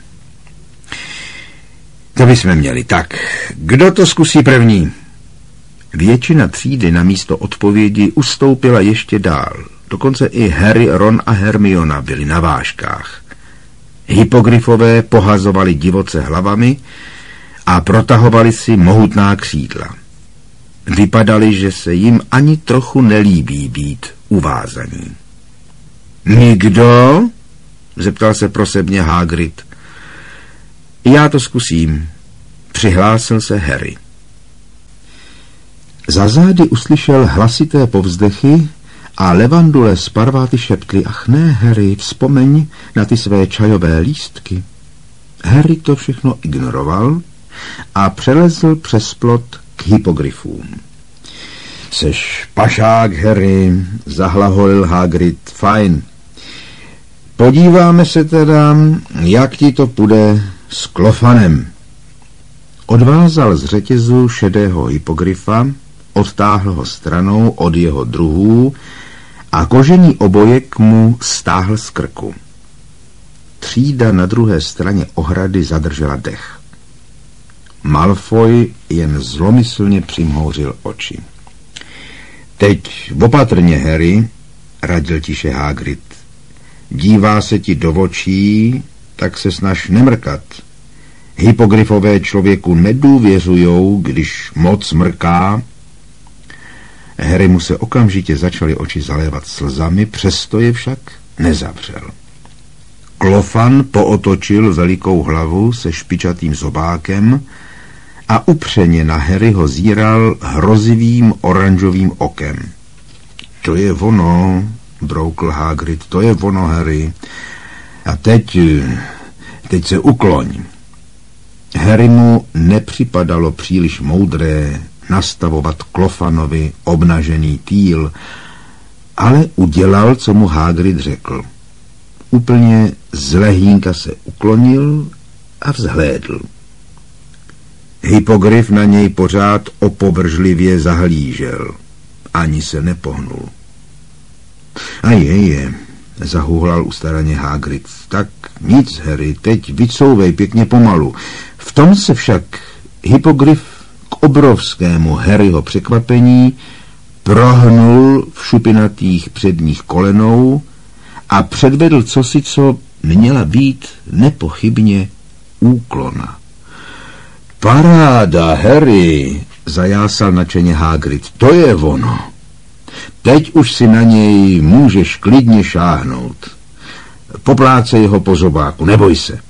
To bychom měli. Tak, kdo to zkusí první? Většina třídy na místo odpovědi ustoupila ještě dál. Dokonce i Harry, Ron a Hermiona byli na vážkách. Hypogryfové pohazovali divoce hlavami a protahovali si mohutná křídla. Vypadali, že se jim ani trochu nelíbí být uvázaní. Nikdo? Zeptal se prosebně Hagrid. Já to zkusím, přihlásil se Harry. Za zády uslyšel hlasité povzdechy a levandule z Parváty šeptly: ach ne, Harry, vzpomeň na ty své čajové lístky. Harry to všechno ignoroval a přelezl přes plot k hypogryfům. Seš pašák, Harry, zahlaholil Hagrid. Fajn. Podíváme se teda, jak ti to půjde s klofanem. Odvázal z řetězu šedého hypogryfa, odtáhl ho stranou od jeho druhů a kožený obojek mu stáhl z krku. Třída na druhé straně ohrady zadržela dech. Malfoy jen zlomyslně přimhouřil oči. Teď opatrně, Harry, radil tiše Hagrid. Dívá se ti do očí, tak se snaž nemrkat. Hypogryfové člověku nedůvěřujou, když moc mrká. Harry mu se okamžitě začaly oči zalévat slzami, přesto je však nezavřel. Klofan pootočil velikou hlavu se špičatým zobákem a upřeně na Harryho zíral hrozivým oranžovým okem. To je ono, broukl Hagrid, to je ono, Harry. A teď se ukloň. Harry mu nepřipadalo příliš moudré nastavovat Klofanovi obnažený týl, ale udělal, co mu Hagrid řekl. Úplně zlehínka se uklonil a vzhlédl. Hypogryf na něj pořád opovržlivě zahlížel. Ani se nepohnul. A je, zahůhlal ustaraně Hagrid. Tak nic, Harry, teď vycouvej pěkně pomalu. V tom se však hypogryf k obrovskému Harryho překvapení prohnul v šupinatých předních kolenou a předvedl cosi, co měla být nepochybně úklona. Paráda, Harry, zajásal nadšeně Hagrid, to je ono. Teď už si na něj můžeš klidně šáhnout. Poplácej ho po zobáku, neboj se.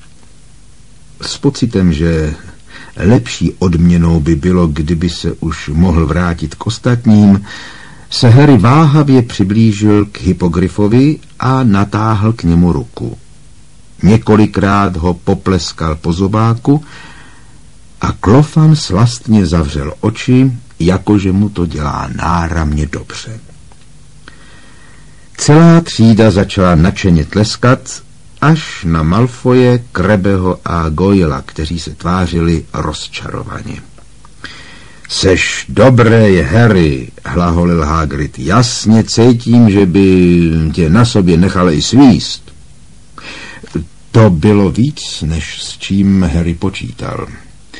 S pocitem, že lepší odměnou by bylo, kdyby se už mohl vrátit k ostatním, se Harry váhavě přiblížil k hypogryfovi a natáhl k němu ruku. Několikrát ho popleskal po zobáku a Klofan slastně zavřel oči, jakože mu to dělá náramně dobře. Celá třída začala nadšeně tleskat, až na Malfoje, Crabbeho a Goyla, kteří se tvářili rozčarovaně. Seš dobré, Harry, hlaholil Hagrid. Jasně cítím, že by tě na sobě nechal i svíst. To bylo víc, než s čím Harry počítal.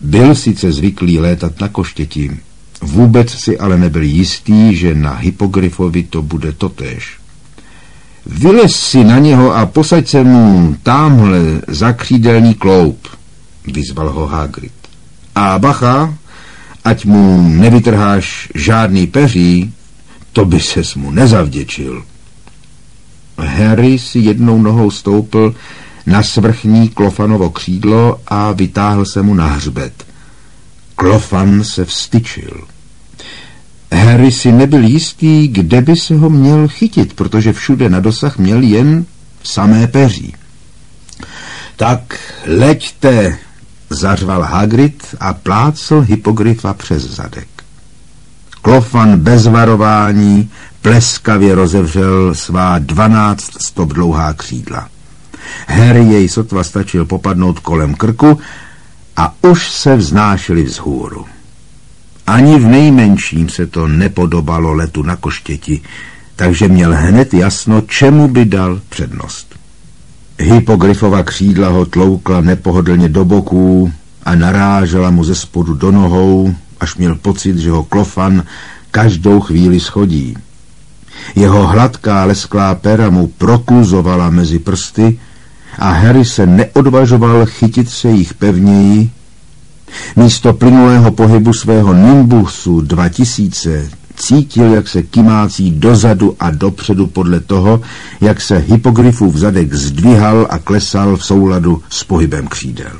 Byl sice zvyklý létat na koštěti, vůbec si ale nebyl jistý, že na Hypogryfovi to bude totéž. Vylez si na něho a posaď se mu támhle za křídelní kloup, vyzval ho Hagrid. A bacha, ať mu nevytrháš žádný peří, to by ses mu nezavděčil. Harry si jednou nohou stoupl na svrchní Klofanovo křídlo a vytáhl se mu na hřbet. Klofan se vztyčil. Harry si nebyl jistý, kde by se ho měl chytit, protože všude na dosah měl jen samé peří. Tak leďte, zařval Hagrid a plácl Hypogryfa přes zadek. Klofan bez varování pleskavě rozevřel svá 12 stop dlouhá křídla. Harry jej sotva stačil popadnout kolem krku a už se vznášeli vzhůru. Ani v nejmenším se to nepodobalo letu na koštěti, takže měl hned jasno, čemu by dal přednost. Hypogryfova křídla ho tloukla nepohodlně do boků a narážela mu ze spodu do nohou, až měl pocit, že ho Klofan každou chvíli schodí. Jeho hladká lesklá pera mu prokluzovala mezi prsty a Harry se neodvažoval chytit se jich pevněji. Místo plynulého pohybu svého Nimbusu 2000 cítil, jak se kymácí dozadu a dopředu podle toho, jak se Hypogryfův zadek zdvihal a klesal v souladu s pohybem křídel.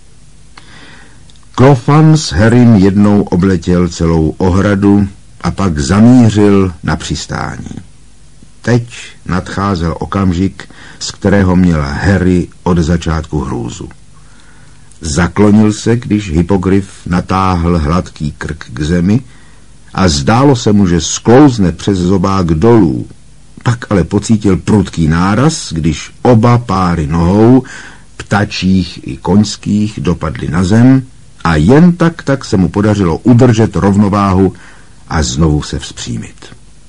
Klofan s Harrym jednou obletěl celou ohradu a pak zamířil na přistání. Teď nadcházel okamžik, z kterého měl Harry od začátku hrůzu. Zaklonil se, když Hypogryf natáhl hladký krk k zemi a zdálo se mu, že sklouzne přes zobák dolů. Pak ale pocítil prudký náraz, když oba páry nohou, ptačích i koňských, dopadly na zem a jen tak se mu podařilo udržet rovnováhu a znovu se vzpřímit.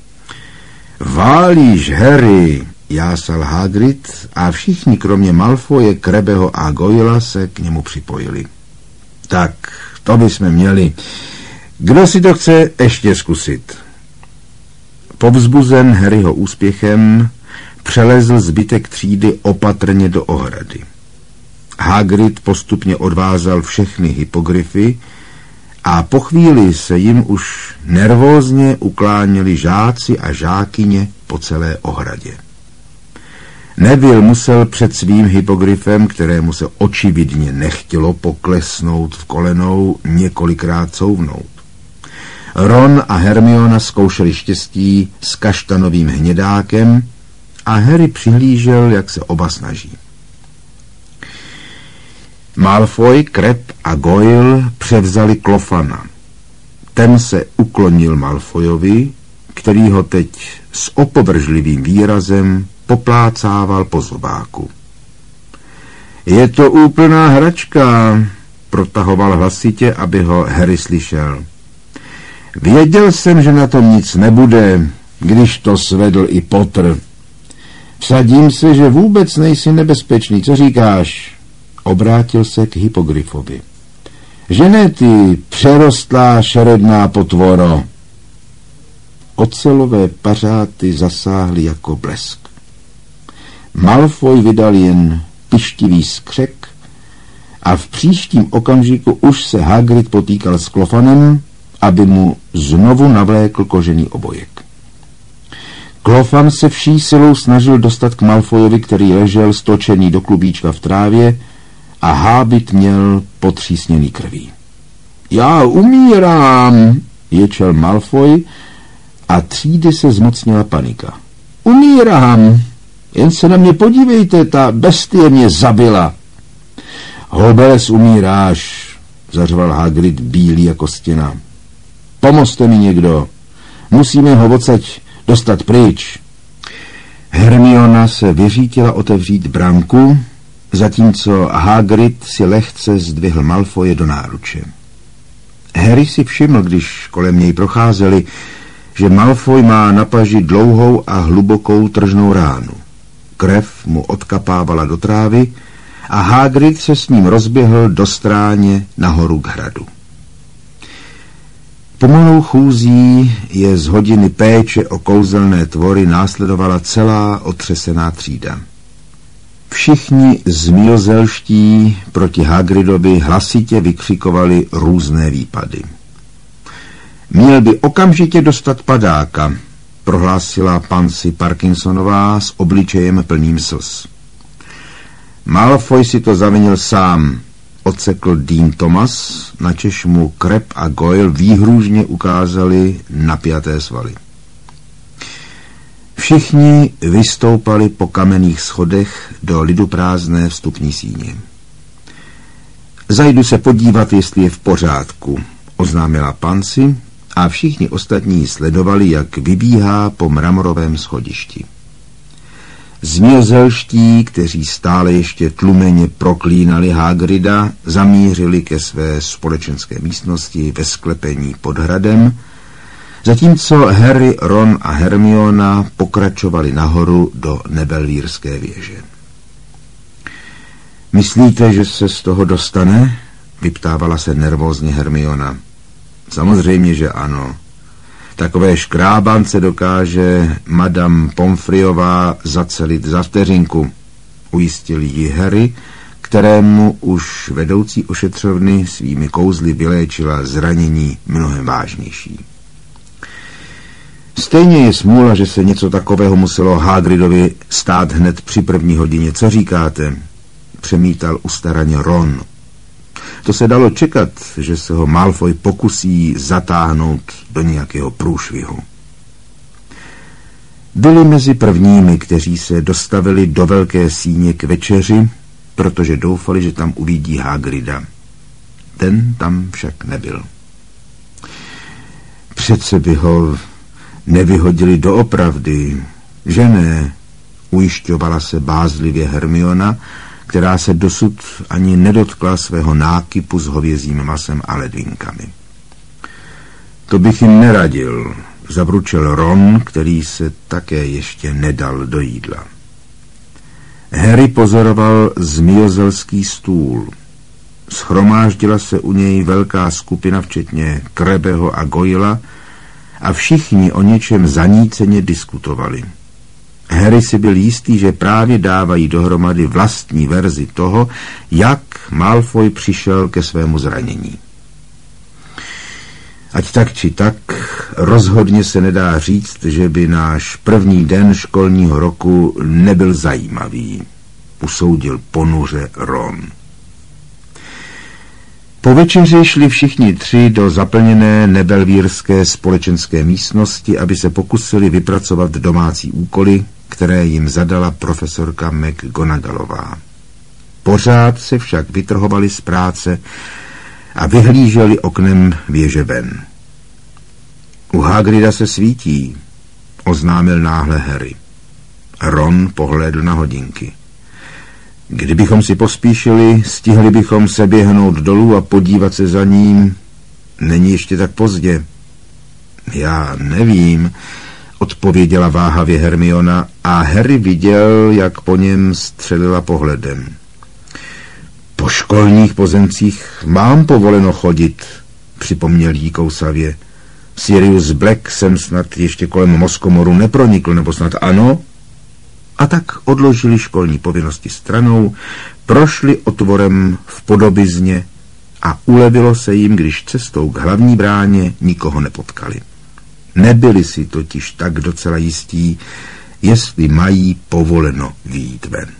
Válíš, Harry, jásal Hagrid a všichni kromě Malfoje, Krebeho a Goyla se k němu připojili. Tak, to bychom měli. Kdo si to chce ještě zkusit? Povzbuzen Harryho úspěchem přelezl zbytek třídy opatrně do ohrady. Hagrid postupně odvázal všechny Hypogryfy a po chvíli se jim už nervózně ukláněli žáci a žákyně po celé ohradě. Neville musel před svým Hypogryfem, kterému se očividně nechtělo poklesnout v kolenou, několikrát couvnout. Ron a Hermiona zkoušeli štěstí s kaštanovým hnědákem a Harry přihlížel, jak se oba snaží. Malfoy, Crabbe a Goyle převzali Klofana. Ten se uklonil Malfoyovi, který ho teď s opovržlivým výrazem poplácával po zobáku. Je to úplná hračka, protahoval hlasitě, aby ho Harry slyšel. Věděl jsem, že na tom nic nebude, když to svedl i Potter. Vsadím se, že vůbec nejsi nebezpečný, co říkáš? Obrátil se k Hypogryfovi. Že ne, ty přerostlá šeredná potvoro. Ocelové pařáty zasáhly jako blesk. Malfoy vydal jen pyštivý skřek a v příštím okamžiku už se Hagrid potýkal s Klofanem, aby mu znovu navlékl kožený obojek. Klofan se vší silou snažil dostat k Malfoyovi, který ležel stočený do klubíčka v trávě a hábit měl potřísněný krví. Já umírám, ječel Malfoy a třídy se zmocnila panika. Umírám, jen se na mě podívejte, ta bestie mě zabila. Hobeles, umíráš, zařval Hagrid bílý jako stěna. Pomozte mi někdo, musíme ho odsaď dostat pryč. Hermiona se vyřítila otevřít branku, zatímco Hagrid si lehce zdvihl Malfoje do náruče. Harry si všiml, když kolem něj procházeli, že Malfoy má na paži dlouhou a hlubokou tržnou ránu. Krev mu odkapávala do trávy a Hagrid se s ním rozběhl do stráně nahoru k hradu. Pomalou chůzí je z hodiny péče o kouzelné tvory následovala celá otřesená třída. Všichni zmiozelští proti Hagridovi hlasitě vykřikovali různé výpady. Měl by okamžitě dostat padáka, prohlásila Pansy Parkinsonová s obličejem plným slz. Malfoy si to zavinil sám, odsekl Dean Thomas, načež mu Crabbe a Goyle výhrůžně ukázali napjaté svaly. Všichni vystoupali po kamenných schodech do liduprázdné vstupní síně. Zajdu se podívat, jestli je v pořádku, oznámila Pansy a všichni ostatní sledovali, jak vybíhá po mramorovém schodišti. Zmiozelští, kteří stále ještě tlumeně proklínali Hagrida, zamířili ke své společenské místnosti ve sklepení pod hradem, zatímco Harry, Ron a Hermiona pokračovali nahoru do Nebelvírské věže. Myslíte, že se z toho dostane? Vyptávala se nervózně Hermiona. Samozřejmě, že ano. Takové škrábance dokáže Madame Pomfreyová zacelit za vteřinku, ujistil ji Harry, kterému už vedoucí ošetřovny svými kouzly vyléčila zranění mnohem vážnější. Stejně je smůla, že se něco takového muselo Hagridovi stát hned při první hodině. Co říkáte? Přemítal ustaraně Ron. To se dalo čekat, že se ho Malfoy pokusí zatáhnout do nějakého průšvihu. Byli mezi prvními, kteří se dostavili do velké síně k večeři, protože doufali, že tam uvidí Hagrida. Ten tam však nebyl. Přece by ho nevyhodili doopravdy, že ne, ujišťovala se bázlivě Hermiona, která se dosud ani nedotkla svého nákypu s hovězím masem a ledvinkami. To bych jim neradil, zabručel Ron, který se také ještě nedal do jídla. Harry pozoroval zmiozelský stůl. Shromáždila se u něj velká skupina, včetně Crabbeho a Goyla, a všichni o něčem zaníceně diskutovali. Harry si byl jistý, že právě dávají dohromady vlastní verzi toho, jak Malfoy přišel ke svému zranění. Ať tak či tak, rozhodně se nedá říct, že by náš první den školního roku nebyl zajímavý, usoudil ponuře Ron. Po večeři šli všichni tři do zaplněné nebelvírské společenské místnosti, aby se pokusili vypracovat domácí úkoly, které jim zadala profesorka McGonagallová. Pořád se však vytrhovali z práce a vyhlíželi oknem věže ven. U Hagrida se svítí, oznámil náhle Harry. Ron pohlédl na hodinky. Kdybychom si pospíšili, stihli bychom se běhnout dolů a podívat se za ním. Není ještě tak pozdě. Já nevím, odpověděla váhavě Hermiona a Harry viděl, jak po něm střelila pohledem. Po školních pozemcích mám povoleno chodit, připomněl jí kousavě. Sirius Black jsem snad ještě kolem Moskomoru nepronikl, nebo snad ano? A tak odložili školní povinnosti stranou, prošli otvorem v podobizně a ulevilo se jim, když cestou k hlavní bráně nikoho nepotkali. Nebyli si totiž tak docela jistí, jestli mají povoleno vyjít ven.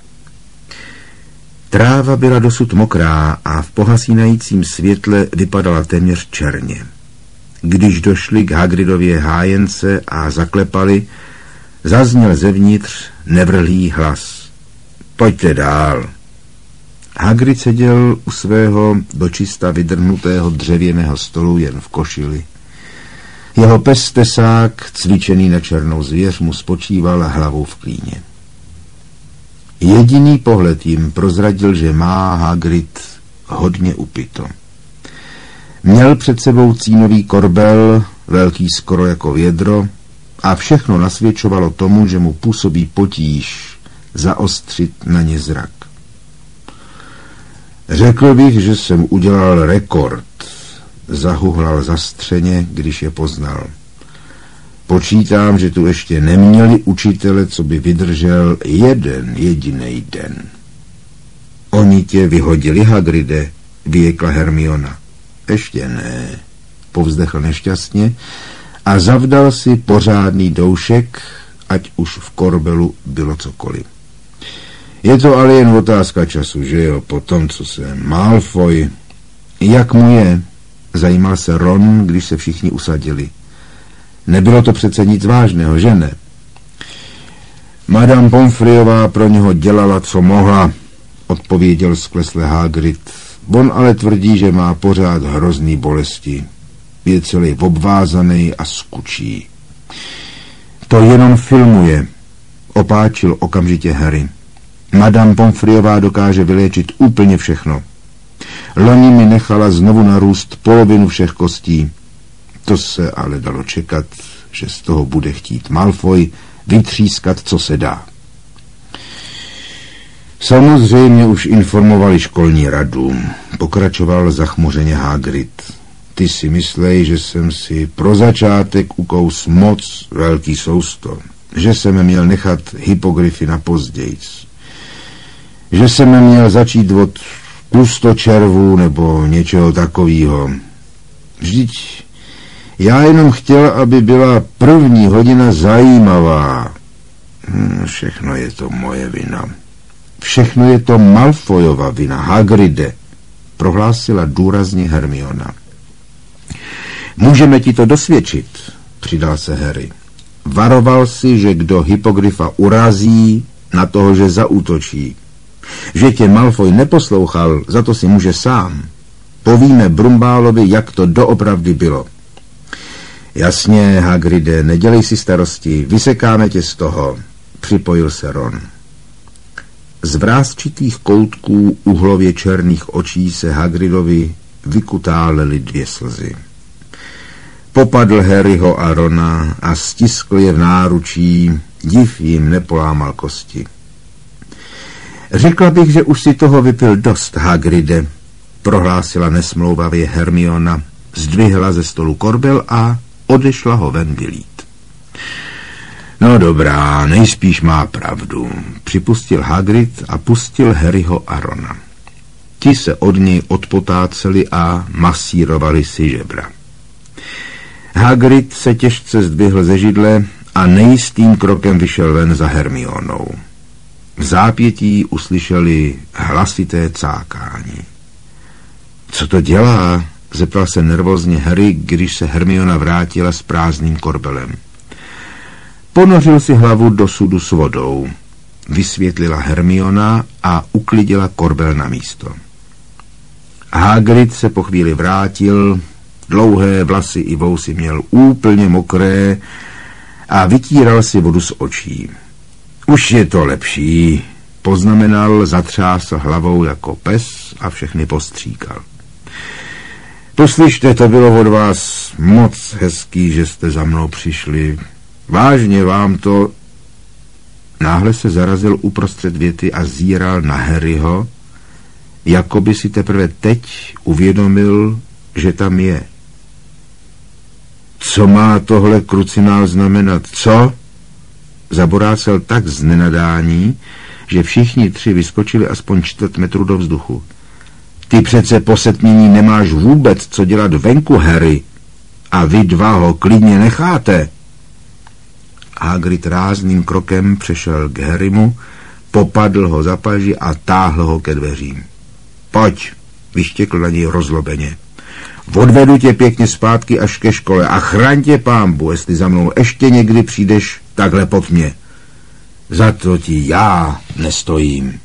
Tráva byla dosud mokrá a v pohasínajícím světle vypadala téměř černě. Když došli k Hagridově hájence a zaklepali, zazněl zevnitř nevrhlý hlas. Pojďte dál. Hagrid seděl u svého dočista vydrhnutého dřevěného stolu jen v košili. Jeho pes Tesák, cvičený na černou zvěř, mu spočíval hlavou v klíně. Jediný pohled jim prozradil, že má Hagrid hodně upito. Měl před sebou cínový korbel, velký skoro jako vědro, a všechno nasvědčovalo tomu, že mu působí potíž zaostřit na ně zrak. Řekl bych, že jsem udělal rekord. Zahuhlal zastřeně, když je poznal. Počítám, že tu ještě neměli učitele, co by vydržel jeden jediný den. Oni tě vyhodili, Hagride, vyjekla Hermiona. Ještě ne, povzdechl nešťastně a zavdal si pořádný doušek, ať už v korbelu bylo cokoliv. Je to ale jen otázka času, že jo, po tom, co se Malfoy... Jak mu je? Zajímal se Ron, když se všichni usadili. Nebylo to přece nic vážného, že ne? Madame Pomfreyová pro něho dělala, co mohla, odpověděl sklesle Hagrid. On ale tvrdí, že má pořád hrozný bolesti. Je celý obvázaný a skučí. To jenom filmuje, opáčil okamžitě Harry. Madame Pomfreyová dokáže vyléčit úplně všechno. Loni mi nechala znovu narůst polovinu všech kostí. To se ale dalo čekat, že z toho bude chtít Malfoy vytřískat, co se dá. Samozřejmě už informovali školní radu, pokračoval zachmuřeně Hagrid. Ty si myslej, že jsem si pro začátek ukous moc velký sousto, že jsem měl nechat hypogryfy na pozdějc, že jsem měl začít od tlustočervů nebo něčeho takového. Vždyť já jenom chtěl, aby byla první hodina zajímavá. Všechno je to moje vina. Všechno je to Malfoyova vina, Hagride, prohlásila důrazně Hermiona. Můžeme ti to dosvědčit, přidal se Harry. Varoval si, že kdo hypogryfa urazí, na toho, že zaútočí. Že tě Malfoy neposlouchal, za to si může sám. Povíme Brumbálovi, jak to doopravdy bylo. Jasně, Hagride, nedělej si starosti, vysekáme tě z toho, připojil se Ron. Z vrásčitých koutků uhlově černých očí se Hagridovi vykutálely 2 slzy. Popadl Harryho a Rona a stiskl je v náručí, div jim nepolámal kosti. Řekla bych, že už si toho vypil dost, Hagride, prohlásila nesmlouvavě Hermiona, zdvihla ze stolu korbel a odešla ho ven vylít. No dobrá, nejspíš má pravdu, připustil Hagrid a pustil Harryho a Rona. Ti se od něj odpotáceli a masírovali si žebra. Hagrid se těžce zdvihl ze židle a nejistým krokem vyšel ven za Hermionou. V zápětí uslyšeli hlasité cákání. Co to dělá? Zeptal se nervózně Harry, když se Hermiona vrátila s prázdným korbelem. Ponořil si hlavu do sudu s vodou, vysvětlila Hermiona a uklidila korbel na místo. Hagrid se po chvíli vrátil, dlouhé vlasy i vousy měl úplně mokré a vytíral si vodu z očí. Už je to lepší, poznamenal, zatřásl hlavou jako pes a všechny postříkal. Poslyšte, to bylo od vás moc hezký, že jste za mnou přišli. Vážně vám to... Náhle se zarazil uprostřed věty a zíral na Harryho, jako by si teprve teď uvědomil, že tam je. Co má tohle krucinál znamenat? Co? Zaborácel tak z nenadání, že všichni 3 vyskočili aspoň 4 metrů do vzduchu. Ty přece po setmění nemáš vůbec co dělat venku, Harry. A vy 2 ho klidně necháte. Hagrid rázným krokem přešel k Harrymu, popadl ho za paži a táhl ho ke dveřím. Pojď, vyštěkl na něj rozlobeně. Odvedu tě pěkně zpátky až ke škole a chraň tě pánbu, jestli za mnou ještě někdy přijdeš takhle pod mě. Za to ti já nestojím.